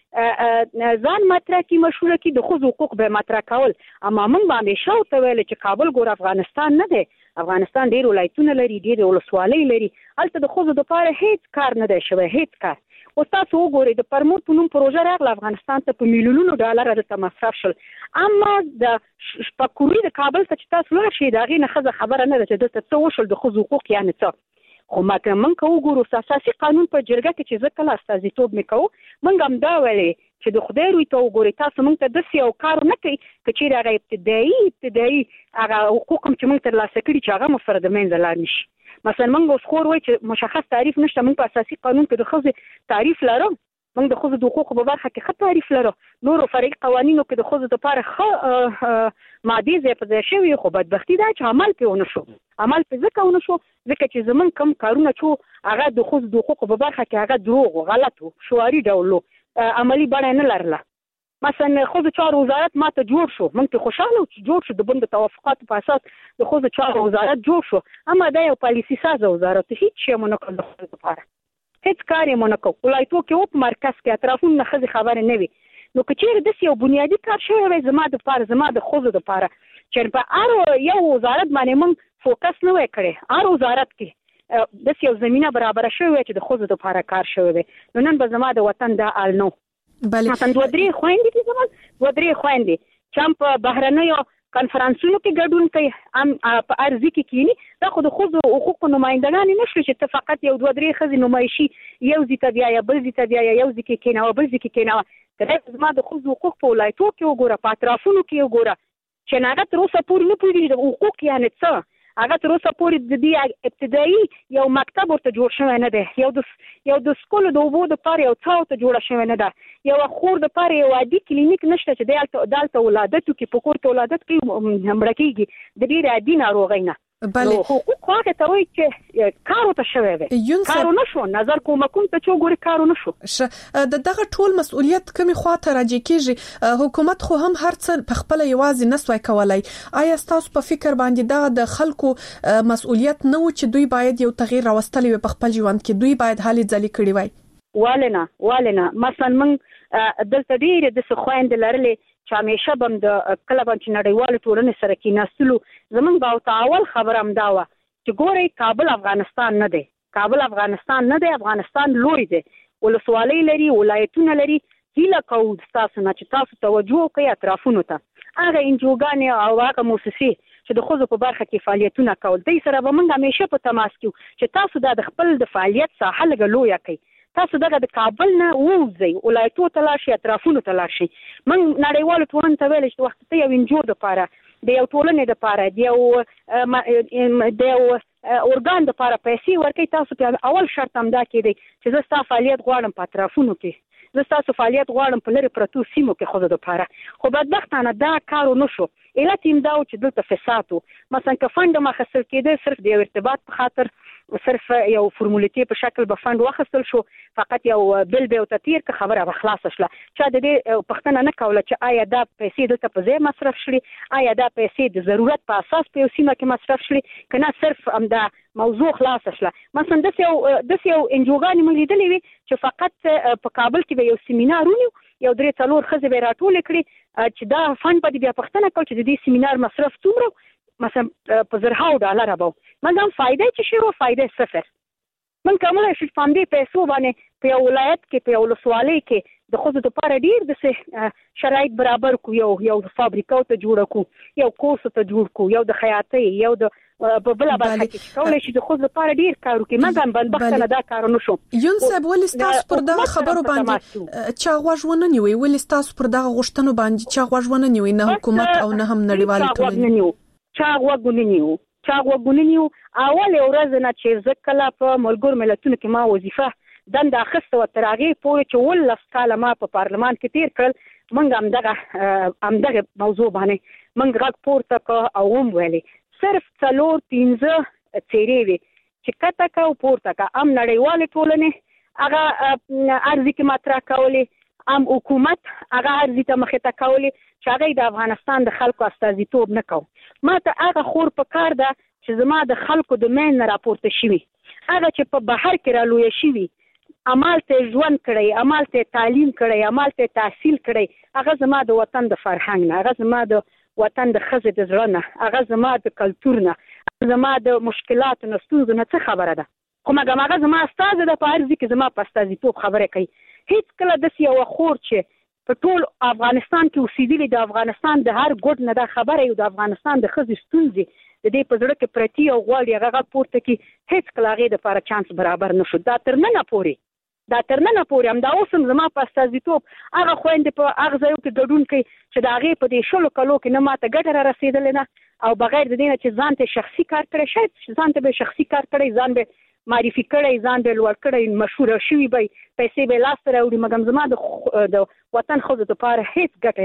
چې ځان مطرح کی مشوره کی د خود حقوق به مطرح کول. اما موږ باندې شاو ته ویل چې کابل ګور افغانستان نه دی، افغانستان ډیر ولایتونه لري، ډیر ولسوالۍ لري، هلته د خود د لپاره هیڅ کار نه دی شوی، هیڅ کار. او تاسو وګورئ د پرموټ په نوم پروژه راغله افغانستان ته په میلیونونو ډالر دلته مصرف شول، اما د شپکوري د کابل ته چې تاسو لاړ شئ د هغې نه ښځه خبره نه ده چې دلته څه وشول، د ښځو حقوق یعنې څه. خو موږ که وګورو اساسي قانون په جرګه کې چې زه کله استازیتوب مې کوو، موږ هم دا ویلې چې د خدای روی ته وګورئ تاسو موږ ته داسې یو کار نه کوي که چېرې هغه ابتدایي هغه حقوق هم چې موږ ترلاسه کړي چې هغه مو سره د منځه لاړ نه شي. مثلا موږ اوس خور وایو چې مشخص تعریف نشته، موږ په اساسي قانون کې د ښځې تعریف لرو، موږ د ښځو د حقوقو په برخه کې ښه تعریف لرو، نورو فرعي قوانینو کې د ښځو دپاره ښه مادې ځای په ځای شوي، خو بدبختي دا چې عمل پرې ونه شو. عمل پرې ځکه ونه شو ځکه چې زموږ کوم کارونه چې هغه د ښځو د حقوقو په برخه کې هغه دروغ و، غلط و، شعاري ډول و، عملي بڼه یې نه لرله. مثلا ښځو چارو وزارت ماته جوړ شو، موږ پرې خوشحاله وو چې جوړ شو، د بن د توافقاتو په اساس د ښځو چارو وزارت جوړ شو، اما دا یو پالیسي سازه وزارت، هیڅ شی مو نه کړل د ښځو لپاره، هیڅ کار یې مو نه کوو. ولایتو کې و په مرکز کې اطرافونو نه ښځې خبرې نه وي. نو که چېرې داسې یو بنیادي کار شوی وی زما دپاره، زما د ښځو دپاره، چې په هر یو وزارت باندې موږ فوکس نه وی کړی، هر وزارت کې داسې یو زمینه برابره شوې وی چې د ښځو دپاره کار شوی وی، نو نن به زما د وطن دا حال نه و. مثلا 2-3 خویندې دي زما، 2-3 خویندې چې هم په بهرنیو کنفرانسونو کې ګډون کوي، هم په ارزي کې کینی، دا خو د ښځو حقوقو نمایندګانې نه شو چې ته فقط یو 2-3 ښځې نمایشي یو ځای ته بیایه، بل ځای ته بیایه، یو ځای کې کېنوه، بل ځای کې کېنوه. که زما د ښځو حقوق په ولایتو کې وګوره، په اطرافونو کې وګوره، چې هغه تر اوسه پورې نه پوهېږي د حقوق یعنې څه، هغه تر اوسه پورې د دې ابتدایي یو مکتب ورته جوړ شوی نه دی، یو د سکولو د اوبو دپاره یو څاه ورته جوړه شوې نه ده، یو خور دپاره یو عادي کلینیک نشته چې دلته ولادت وکړي، په کور کې ولادت کوي مړه کېږي د ډېرې عادي ناروغۍ نه. نو حقوق هغه ته وایي چې کار ورته شوی وی، کار ونه شو، نظر کومکونو ته چې وګورې کار ونه شو. د دغه ټول مسؤلیت کومې خواته راجع کېږي؟ حکومت خو هم هر څه په خپله یوازې نه سوای کولی. آیا ستاسو په فکر باندې دغه د خلکو مسؤلیت نه و چې دوی باید یو تغییر راوستلی وي په خپل ژوند کې، دوی باید هلې ځلې کړي وای؟ والله نه. مثلا موږ دلته ډېرې داسې خویندې لرلې چې همیشه به هم د کله به چې نړیوالې ټولنې سره کېناستلو، زموږ به ورته اول خبره همدا وه چې ګورئ کابل افغانستان نه دی، کابل افغانستان نه دی، افغانستان لوی دی، ولسوالۍ لري، ولایتونه لري. هیله کوو ستاسو نه چې تاسو توجه وکړئ اطرافونو ته، هغه انجوګانې او هغه موسسې چې د ښځو په برخه کې فعالیتونه کول، دوی سره به موږ همیشه په تماس کې وو چې تاسو دا د خپل د فعالیت ساحه لږه لویه کړئ، تاسو دغه د کابل نه ووځئ، ولایتو ته لاړ شئ، اطرافونو ته لاړ شئ. موږ نړیوالو ټولنو ته ویل چې وخت ته یو انجو دپاره، د یو ټولنې دپاره، د یو ارګان دپاره پیسې ورکوئ، تاسو په اول شرط همدا کېدی چې زه ستا فعالیت غواړم په اطرافونو کې، زه ستاسو فعالیت غواړم په لرې پرتو سیمو کې ښځو دپاره. خو بدبختانه دا کار ونه شو. علت یې دا و چې دلته فساد و. مثلا که فنډ هم اخیستل کېده صرف د یو ارتباط په خاطر، صرف یو فرمولیتې په شکل به فنډ واخیستل شو، فقط یو بل به ورته تېر که خبره به خلاصه شوله. چا د دې پوښتنه نه کوله چې آیا دا پیسې دلته په ځای مصرف شوې، آیا دا پیسې د ضرورت په اساس په یو سیمه کې مصرف شوې، که نه صرف همدا موضوع خلاصه شوله. مثلا داسې یو انجوګانې موږ لیدلې وي چې فقط په کابل کې به یو سیمینار ونیو، یو 3-4 ښځې به یې راټولې کړي چې دا فنډ به دې بیا پوښتنه کوي چې د دې سیمینار مصرف څومره، مثلا په $100 به موږ هم فایده چې شی وه، فایده صفر. موږ کولی شو په همدې پیسو باندې په یو ولایت کې، په یو ولسوالۍ کې د ښځو دپاره ډېر داسې شرایط برابر کړو، یو فابریکو ته جوړه کړو، یو کورسو ته جوړ کړو، یو د خیاطۍ، یو د په بله برخه کې چې کولی شي د ښځو لپاره ډېر کار وکړي. موږ هم بدبختانه دا کار نه شو. یون صاحب ولې ستاسو پر دغه خبرو باندې چا غوږ ونه نیوی؟ ولې ستاسو پر دغه غوښتنو باندې چا غوږ ونه نیوی؟ نه حکومت او نه هم نړیوالې ټولنې. چا غوږ ونه نیو. اولې ورځ نه چې زه کله په ملګرو ملتونو کې ما وظیفه دنده اخیسته وه، تر هغې پورې چې 19 کاله ما په پارلمان کې تېر کړل، موږ همدغه موضوع باندې موږ غږ پورته کړه او هم ویلې. صرف 4-5 څېرې وې چې کته که او پورته که، هم نړیوالې ټولنې هغه عرضې کې مطرح کولې، هم حکومت هغه عرضې ته مخې ته کولې چې هغه د افغانستان د خلکو استازیتوب نه کوو. ما ته هغه خور په کار ده چې زما د خلکو د مین نه راپورته شوي، هغه چې په بهر کې را لوی شي عمل ته ژوند کړی، عمل ته تعلیم کړی، عمل ته تحصیل کړی، هغه زما د وطن د فرهنګ نه، هغه زما د وطن د ښځې د زړه نه، هغه زما د کلتور نه، زما د مشکلاتو نه، ستونزو نه څه خبره ده. خو مګم هغه زما استازی ده، په هر ځای کې زما په استازیتوب خبرې کوي. هیڅ کله داسې یوه خور چې په ټول افغانستان کې اوسېدلي د افغانستان د هر ګوټ نه دا خبره یو د افغانستان د ښځې ستونزې د دې په زړه کې پرتې او غواړي هغه غږ پورته کړي، هیڅ کله هغې دپاره چانس برابر نه شو. دا تر ننه پورې همدا اوس هم زما په استازیتوب هغه خویندې په هغه ځایو کې ګډون کوي چې د هغې په دې 100 کلو کې نه ماته ګټه را رسېدلې نه، او بغیر د دې نه چې ځان ته شخصي کار کړی، شاید ځان ته به شخصي کار کړی، ځان به معرفي کړی، ځان به لوړ کړی، مشهوره شوي به پیسې به لاسته راوړي، مګم زما د وطن ښځو دپاره هیڅ ګټه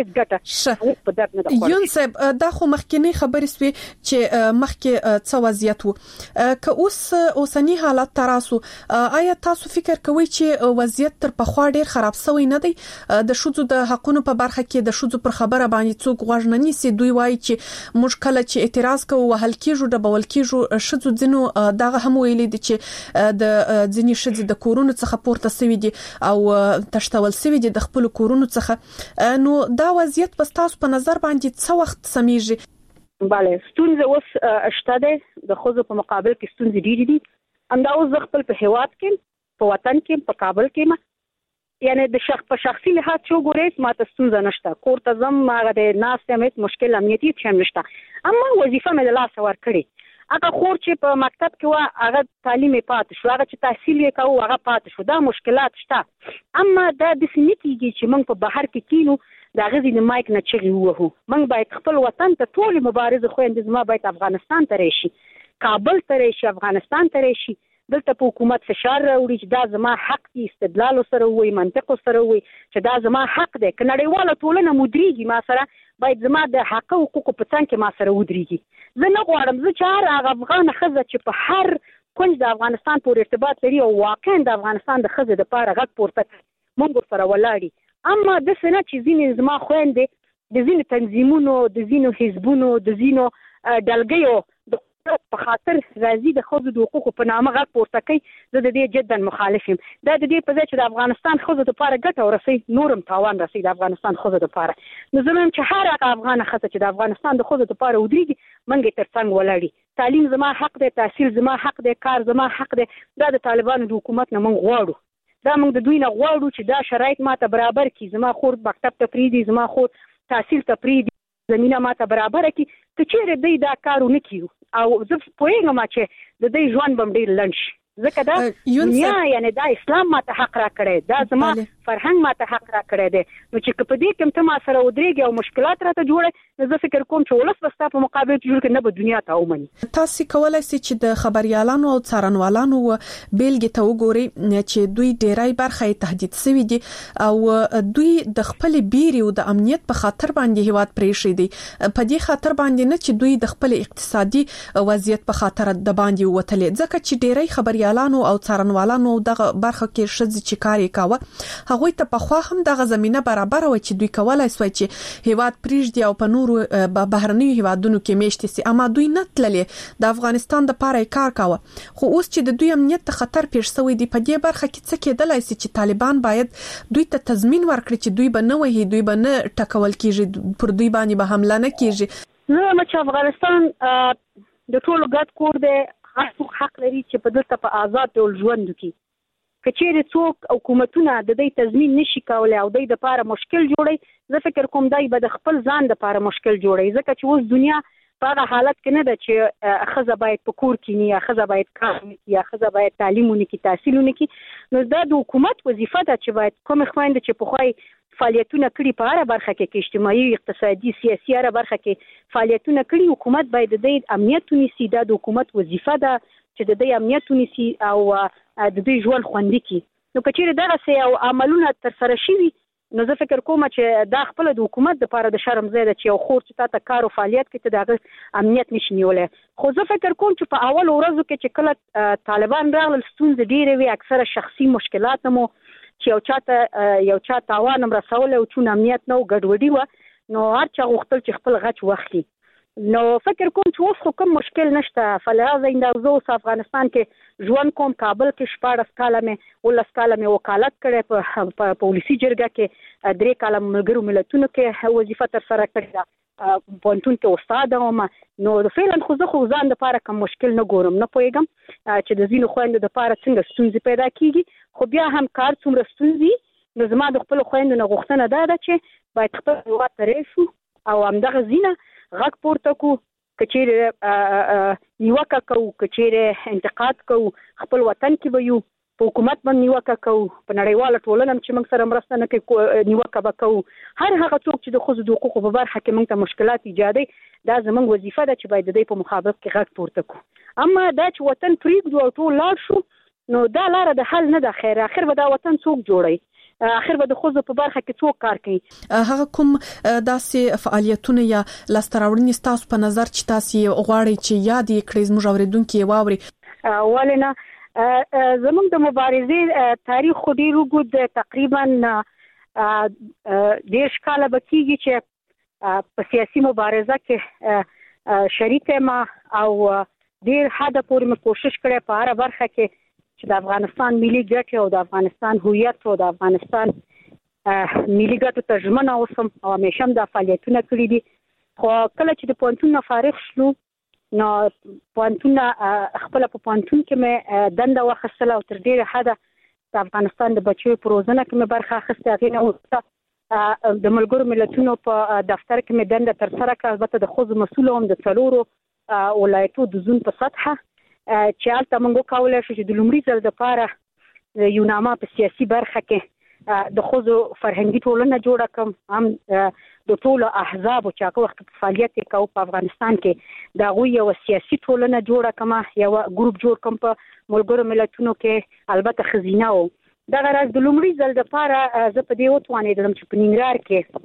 په درد نه ده خوړل. یون صاحب دا خو مخکینی خبرې سوې چې مخکې څه وضعیت وو، که اوسنی حالت ته راسو، آیا تاسو فکر کوئ چې وضعیت تر پخوا ډیر خراب شوی نه دی؟ د ښځو د حقونو په برخه کې د ښځو پر خبره باندې څوک غوږ نه نیسي؟ دوی وایي چې موږ کله چې اعتراض کوو وهل کیږو، ډبول کیږو. ښځو ځینو دغه هم ویلي دي چې د ځینې ښځې د کورونو څخه پورته شوي دي او تشتول شوي دي د خپل کورونو څخه. نو دا وضعیت په تاسو په نظر باندې څه وخت سمېږي؟ بله، ستونزه اوس شته ده، د ښځو په مقابل کې ستونزې ډېرې دي. همدا اوس زه خپل په هیواد کې، په وطن کې، په کابل کې یعنی په شخصي لحاظ چې وګورئ ماته ستونزه نشته، کور ته ځم، هغه د ناستې هم هېڅ مشکل امنیتي هېڅ هم نشته، اما وظیفه مې د لاسه ورکړې. هغه خور چې په مکتب کې وه هغه تعلیم یې پاتې شو، هغه چې تحصیل یې کوو هغه پاتې شو، دا مشکلات شته. اما دا داسې نه کېږي چې موږ په بهر کې کینو د هغه ځینې مایک نه چغې ووهو. موږ باید خپل وطن ته ټولې مبارزې خویندې زما باید افغانستان ته راشي، کابل ته راشي، افغانستان ته راشي، دلته په حکومت فشار راوړي چې دا زما حق دی، استدلال سره ووایي، منطق سره ووایي چې دا زما حق دی. که نړیواله ټولنه مدرېږي ما سره، باید زما د حق او حقوقو په څنګ کې ما سره ودرېږي. زه نه غواړم زه چې هر هغه افغانه ښځه چې په هر کونج د افغانستان پورې ارتباط لري او واقعا د افغانستان د ښځې دپاره غږ پورته کړي، موږ ورسره ولاړي. اما داسې نه چې ځینې زما خویندې د ځینو تنظیمونو، د ځینو حزبونو، د ځینو ډلګیو د په خاطر راځي د ښځو د حقوقو په نامه غږ پورته کوي. زه د دې جدا مخالف یم. دا د دې په ځای چې د افغانستان ښځو دپاره ګټه ورسوي، نور هم تاوان رسوي د افغانستان ښځو دپاره. نو زه وایم چې هر هغه افغانه ښځه چې د افغانستان د ښځو دپاره ودرېږي، موږ یې تر څنګ ولاړي. تعلیم زما حق دی، تحصیل زما حق دی، کار زما حق دی. دا د طالبانو د حکومت نه موږ غواړو، دا موږ د دوی نه غواړو چې دا شرایط ماته برابر کړي. زما خور مکتب ته پرېږدي، زما خور تحصیل ته پرېږدي، زمینه ماته برابره کړي. که چیرې دوی دا کار ونه کړي، او زه پوهېږم چې د دوی ژوند به ډېر لنډ شي، ځکه دا دنیا یعنی دا اسلام ماته حق را کړی، دا زما فرهنګ ماته حق را کړی دی. نو چې که په دې کې ته ما سره ودرېږي او مشکلات راته جوړوي، نو زه فکر کوم چې ولس به ستا په مقابل کې جوړ کړي، نه به دنیا ته ومني. تاسو کولی شئ چې د خبریالانو او څارنوالانو بیلګې ته وګورئ چې دوی ډېری برخه یې تهدید شوي دي او دوی د خپلې بیرې او د امنیت په خاطر باندې هیواد پرېښی دی، په دې خاطر باندې نه چې دوی د خپل اقتصادي وضعیت په خاطر د باندې ووتلې. ځکه چې ډېری خبریالانو او څارنوالانو دغه برخه کې ښځې چې کار یې کاوه، هغوی ته پخوا هم دغه زمینه برابر و چې دوی کولای شوی چې هیواد پرېږدي او په نورو بهرنیو هیوادونو کې میشتې شي، اما دوی نه تللې، د افغانستان دپاره یې کار کاوه. خو اوس چې د دوی امنیت ته خطر پیښ شوی دی، په دې برخه کې څه کېدلی شي چې طالبان باید دوی ته تضمین ورکړي چې دوی به نه وهي، دوی به نه ټکول کېږي، پر دوی باندې به حمله نه کېږي. زه وایم چې افغانستان د ټولو ګډ کور دی، هر څوک حق لري چې په دلته په آزاد ډول ژوند وکړي. که چیرې څوک حکومتونه د دې تضمین نشي کولی او دوی دپاره مشکل جوړوي، زه فکر کوم دوی به د خپل ځان دپاره مشکل جوړوي، ځکه چې اوس دنیا په هغه حالت کې نه ده چې ښځه باید په کور کیني، یا ښځه باید کار ونه کړي، یا ښځه باید تعلیم ونه کړي، تحصیل ونه کړي. نو دا د حکومت وظیفه ده چې باید کومې خویندې چې پخوا فعالیتونه کړي په هره برخه کې، اجتماعي، اقتصادي، سیاسي هره برخه کې فعالیتونه کړي، حکومت باید د دې امنیت ونیسي. دا د حکومت وظیفه ده چې د دې امنیت ونیسي او د دوی ژوند خوندي کړي. نو که چیرې دغسې یو عملونه ترسره شوي، نو زه فکر کوم چې دا خپله د حکومت دپاره د شرم ځای ده چې یو خور چې تا ته کار او فعالیت کوي، ته د هغه امنیت نشي نیولی. خو زه فکر کوم چې په اولو ورځو کې چې کله طالبان راغلل، ستونزې ډېرې وې، اکثره شخصي مشکلات هم و چې یو چا تاوان هم رسولی و، چون امنیت نه و، ګډوډي وه، نو هر چا غوښتل چې خپل غچ واخلي. نو فکر کوم چې اوس کوم مشکل نشته. فلهذا اندازو افغانستان کې ژوند کوم، کابل کې 14 کاله مې 19 کاله مې وکالت کړی په پولیسي جرګه کې، 3 کاله ملګرو ملتونو کې وظیفه تر سره کړې ده، پوهنتون کې استاد وم. نو فعلا خو زه خو ځان لپاره کوم مشکل نه ګورم، نه پوهیږم چې د ځینو خویندو لپاره څنګه ستونزې پیدا کیږي. خو بیا هم کار څومره ستونزې، نو زما د خپل خویندو نه غوښتنه ده چې باید خپل هیواد ته راشو او همدغه ځینه غږ پورته کو، کچېره نیوکه کوو، کچېره انتقاد کوو، خپل وطن کې به یو په حکومت باندې نیوکه کوو، په نړیواله ټولنه چې موږ سره مرسته نه کوي نیوکه به کوو. هر هغه څوک چې د ښځو د حقوقو په برخه کې موږ ته مشکلات ایجادوي، دا زموږ وظیفه ده چې باید د دې په مخابق کې غږ پورته کړو. اما دا چې وطن پرېږدو او ټول لاړ شو، نو دا لاره د حل نه ده. خیر اخر به دا وطن څوک جوړوي؟ اخر به د ښځو په برخه کې څوک کار کوي؟ هغه کوم داسې فعالیتونه یا لاسته راوړنې ستاسو په نظر چې تاسو غواړئ چې یاد یې کړئ زموږ اوریدونکو یې واوري؟ ولنه زموږ د مبارزې تاریخ خو ډېر اوږد، تقریبا 10 کاله به کېږي چې په سیاسي مبارزه کې شریک یم او ډېر حده پورې مې کوشش کړی په هره برخه کې چې د افغانستان ملي ګټې او د افغانستان هویت او د افغانستان ملي ګټو ته ژمنه اوسم او همیشه هم دا فعالیتونه کړي دي. خو کله چې د پوهنتون نه فارغ شلو، نو پوهنتون خپل په پوهنتون کې مې دنده واخیستله او تر ډېره حده د افغانستان د بچیو په روزنه کې مې برخه اخیستې. هغې نه وروسته د ملګرو ملتونو په دفتر کې مې دنده ترسره کړه، البته د ښځو مسؤله وم د 4 ولایتو د زون په سطحه، چې هلته موږ وکولی شو چې د لومړي ځل دپاره یو نامه په سیاسي برخه کې د ښځو فرهنګي ټولنه جوړه کړم، هم د ټولو احزابو چې هغه وخت په فعالیت کې کوو په افغانستان کې د هغوی یوه سیاسي ټولنه جوړه کړم، یوه ګروپ جوړ کړم په ملګرو ملتونو کې، البته ښځینه و. دغه راز د لومړي ځل دپاره زه په دې وتوانېدلم چې په ننګرهار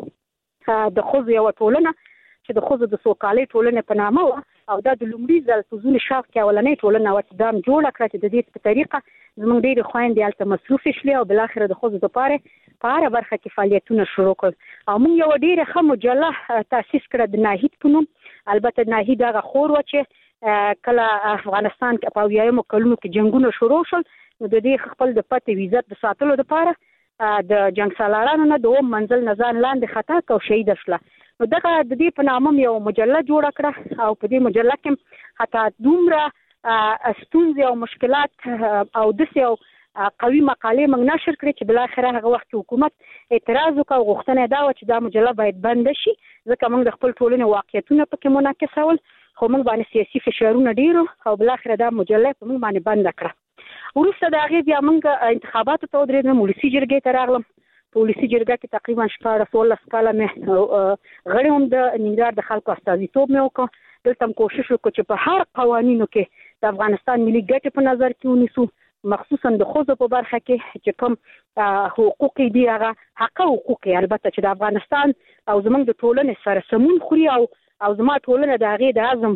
کې د ښځو یوه ټولنه چې د ښځو د سوکالۍ ټولنې په نامه وه، او دا د لومړي ځل په زون شاف کې اولنۍ ټولنه وه چې دا هم جوړه کړه، چې د دې په طریقه زموږ ډېرې خویندې هلته مصروفې شلې او بالاخره د ښځو دپاره په هره برخه کې فعالیتونه شروع کړل. او موږ یوه ډېره ښه مجله تاسیس کړه د ناهید په نوم. البته ناهید هغه خور وه چې کله افغانستان کې په 80مو کلونو کې جنګونه شروع شول، نو د دې خپل د پتې ویزت د ساتلو دپاره د جنګ سالارانو نه د 2 منزل نه ځان لاندې خطا کړه او شهیده شوله. نو دغه د دې په نامه یو مجله جوړه کړه او په دې مجله کې حتی دومره ستونزې او مشکلات او داسې یو قوي مقالې موږ نشر کړې چې بالاخره هغه وخت حکومت اعتراض وکړ او غوښتنه یې دا وه چې دا مجله باید بنده شي، ځکه موږ د خپل ټولنې واقعیتونه پکې منعکسول، خو موږ باندې سیاسي فشارونه ډېر او بالاخره دا مجله په موږ باندې بنده کړه. وروسته د هغې بیا موږ انتخاباتو ته ودرېدم، ولسي جرګې ته راغلم. په ولسي جرګه کې تقریبا 14 کاله مې غړی وم، د ننګرهار د خلکو استازیتوب مې وکړ. دلته هم کوشش وکړو چې په هر قوانینو کې د افغانستان ملي ګټې په نظر کې ونیسو، مخصوصا د ښځو په برخه کې چې کوم حقوق دي هغه حق حقوق البته چې د افغانستان او زموږ د ټولنې سره سمون خوري او زما ټولنه د هغې د عزم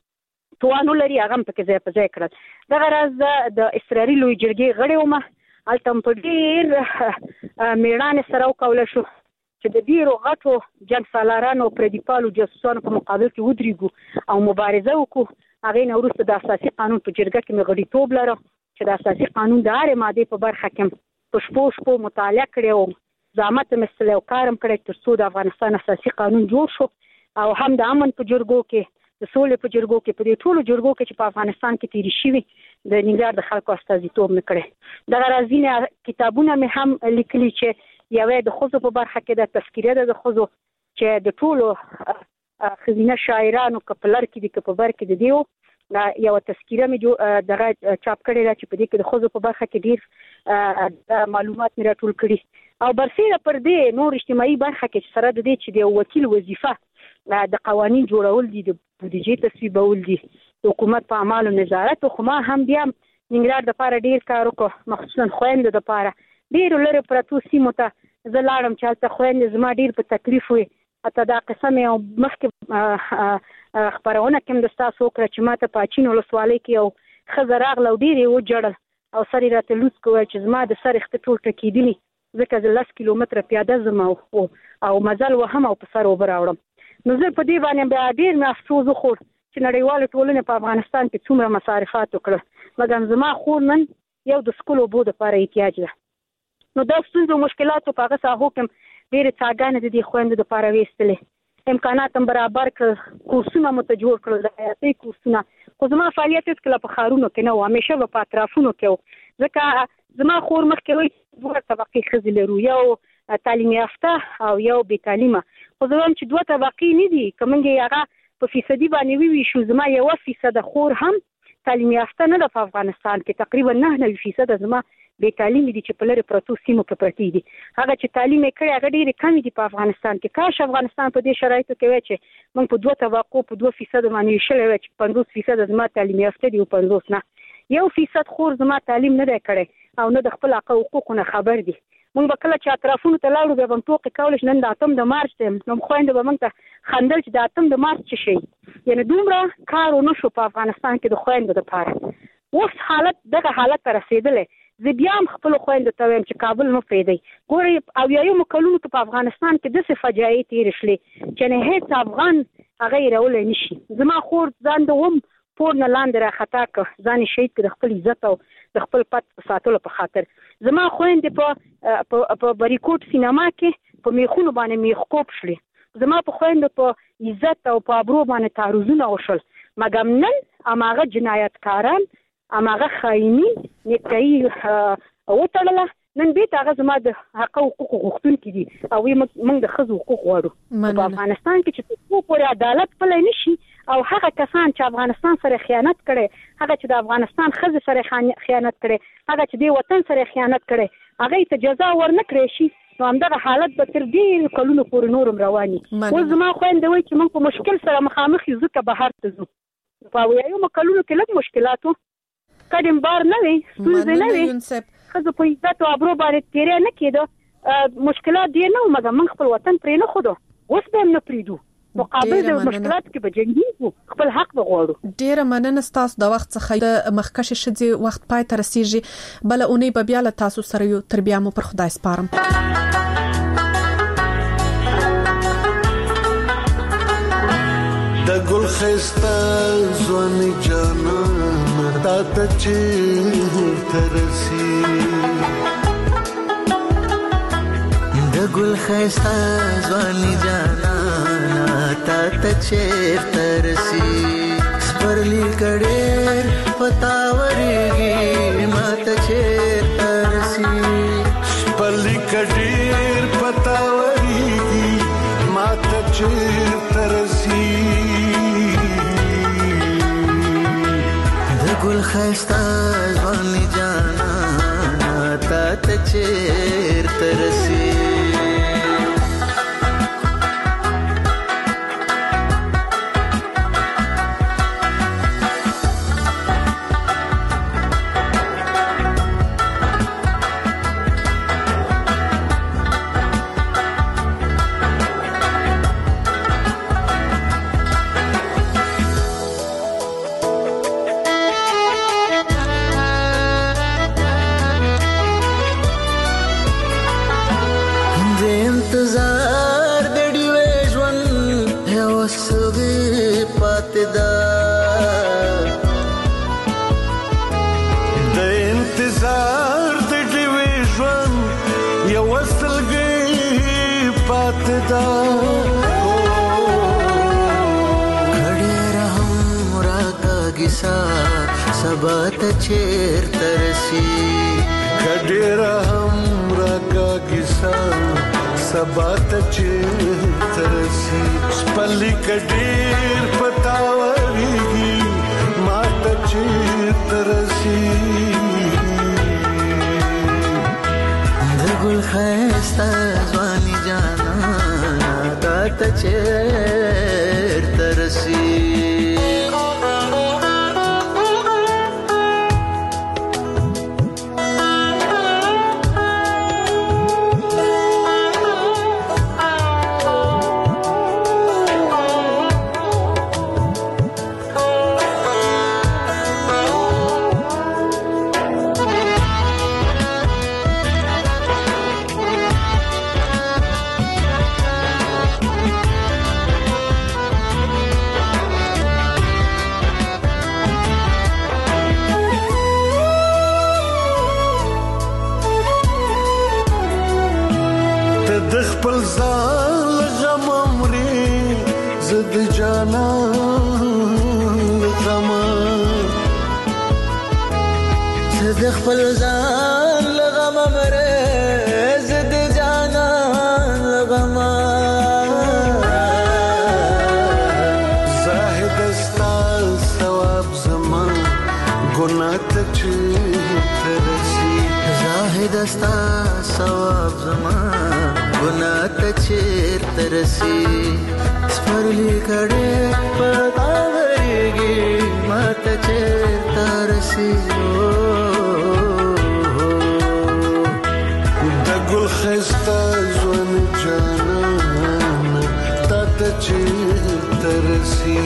توان لري، هغه هم پکې ځای په ځای کړل. دغه راز د اسرائیلي لویې جرګې غړی وم، هلته هم په ډېر مېړانې سره وکولی شو چې د ډېرو غټو جنګ سالارانو او پردیپالو جاسوسانو په مقابل کې ودرېږو او مبارزه وکړو. هغې نه وروسته د اساسي قانون په جرګه کې مې غړیتوب لرم چې د اساسي قانون د هرې مادې په برخه کې په شپو مطالعه کړې او زحمت مې ایستلی او کار هم کړی تر څو د افغانستان اساسي قانون جوړ شو، او هم د امن په جرګو کې، د سولې په جرګو کې، په دې ټولو جرګو کې چې په افغانستان کې تېرې شوي د ننګرهار د خلکو استازیتوب مې کړی. دغه راز ځینې کتابونه مې هم لیکلي چې یوه د ښځو په برخه کې د تذکیره ده د ښځو چې د ټولو ښځینه شاعرانو که په لر کې دي که په بر کې د دې یوه تذکیره مې دغه چاپ کړې ده چې په دې کې د ښځو په برخه کې ډېر معلومات مې راټول کړي. او برسېره پر دې نور اجتماعي برخه کې چې سره د دې چې د یو وکیل وظیفه د قوانین جوړول دي، د بودیجې تصویبول دي، د حکومت په اعمالو نظارت. خو ما هم بیا ننګرهار دپاره ډېر کار وکړو، مخصوصا خویندو دپاره. ډېرو لرې پرتو سیمو ته زه لاړم چې هلته خویندې زما ډېر په تکلیف وي. حتی دا قصه مې مخکې خپرونه کې هم د ستاسو وکړه چې ما ته په اچین ولسوالۍ کې یو ښځه راغله او ډېر یې وجړل او سر یې راته لوڅ کړ چې زما د سر اخته ټول ټکېدلي، ځکه زه 10 کیلومتره پیاده ځم او مزل وهم او په سر اوبه راوړم. نو زه په دې باندې بیا ډیر مې افسوس وکړ چې نړیواله ټولنه په افغانستان کې څومره مصارفات وکړه مګر زما خور نن یو د سکول اوبو لپاره احتیاج ده. نو دا ستونزې او مشکلاتو په هغه ساحو کې ډېرې څاګانې د دې خویندو دپاره ویستلې، امکانات هم برابر کړل، کورسونه مو ته جوړ کړل، د حیاتي کورسونه. خو زما فعالیت هېڅکله په ښارونو کې نه و، همیشه به په اطرافونو کې و. ځکه زما خور مخکې وایي دوه طبقې ښځې لرو، یو تعلیم یافته او یو بې تعلیمه. خو زه وایم چې دوه طبقې نه دي، که موږ یې هغه په فیصدي باندې وویشو، زما 1% خور هم تعلیم یافته نه ده په افغانستان کې، تقریبا 99% زما بې تعلیمې دي چې په لرې پرتو سیمو کې پرتې دي. هغه چې تعلیم یې کړی هغه ډېرې کمې دي په افغانستان کې. کاش افغانستان په دې شرایطو کې وای چې موږ په 2 طبقو په 2% باندې ویشلی وای چې 50% زما تعلیم یافته دي او 50 نه. 1% خور زما تعلیم نه دی کړی او نه د خپل حقوقو نه خبر دي. موږ به کله چې اطرافونو ته لاړو بیا به هم ټوکې کولې چې نن د 8 مارچ دی، نو خویندې به موږ ته خندل چې د 8 مارچ څه شی. یعنې دومره کار ونه شو په افغانستان کې د خویندو دپاره. اوس حالت دغه حالت ته رسېدلی. زه بیا هم خپلو خویندو ته وایم چې کابل مه پرېږدئ. ګورئ 80 کلونو کې په افغانستان کې داسې فجایع تېرې شلې چې نه هېڅ افغان هغه هېرولی نه شي. زما خور ځان د اوم پور نه لاندې راخطا کړ، ځان یې شهید کړ د خپل عزت او د خپل پت په ساتلو په خاطر. زما خویندې په بریکوټ سینما کې په میخونو باندې میخکوب شلې. زما په خویندو په عزت او په ابرو باندې تعرضونه وشول. مګر نن هماغه جنایتکاران، هماغه خاینین نیکټایي وتړله، نن بیرته هغه زما د حق او حقوقو غوښتونکي دي او موږ د ښځو حقوق غواړو. په افغانستان کې چې تر پورې عدالت پلی نه شي او هغه کسان چې افغانستان سره خیانت کړي، هغه چې د افغانستان ښځې سره خیانت کړي، هغه چې د وطن سره خیانت کړي، هغې ته جزا ورنه کړی شي، نو همدغه حالت به تر ډېرو کلونو پورې نور هم روان وي. اوس زما خویندې وایي چې موږ په مشکل سره مخامخ یو، ځکه بهر ته ځو. په 80 کلونو کې لږ مشکلات و، کډیم بار نه وي، ستونزې نه وي، ښځو په عزت او ابرو باندې تېری نه کېده، مشکلات ډېر نه و، مګر موږ خپل وطن پرې نه ښودو. اوس به هم نه پرېږدو، مقابل د مشکلاتو کې به جنګېږو، خپل حق به غواړو. ډېره مننه ستاسو د وخت څخه. د مخکښې ښځې وخت پای ته رسیږي، بله اونۍ به بیا له تاسو سره یو. تر بیا مو پر خدای سپارم. د ګل خسته ځواني جانان تا ته چیرته رسي، د ګل خسته ځواني جانان تا ته چیرته رسي، سپرلی کډېر پتاورېږي ما ته چیرته رسي، سپرلی کډېر پتاورېږي ما ته چیرته رسي، ګل خسته ځواني جانا تا ته چیرته رسي. سبا ته چیرته رسي، کډېره هم راکاږي سبا ته چیرته رسي، سپرلی کډېر پتاورېږي ما ته چیرته رسي، د ګل ښایسته ځواني جانا تا ته چیرته رسي. د خپل ځان غم مري زد جانان غم زد خپل ځان غم مري زد جانان غم زاهد استا ثواب زمان ګناه ته ترسي زاهد استا ثواب زمان ګناه ته ترسي سپرلی کړه پتا ورګي ماته ترسي د ګل خسته ځوان جانان ته ترسي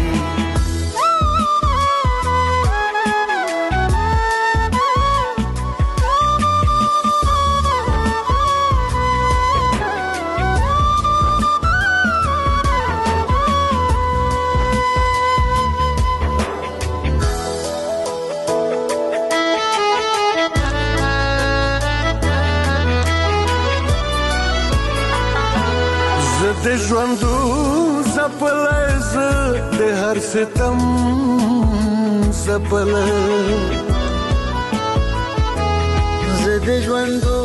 د ژوندو زپلز د هر ستم زپل ز د ژوندو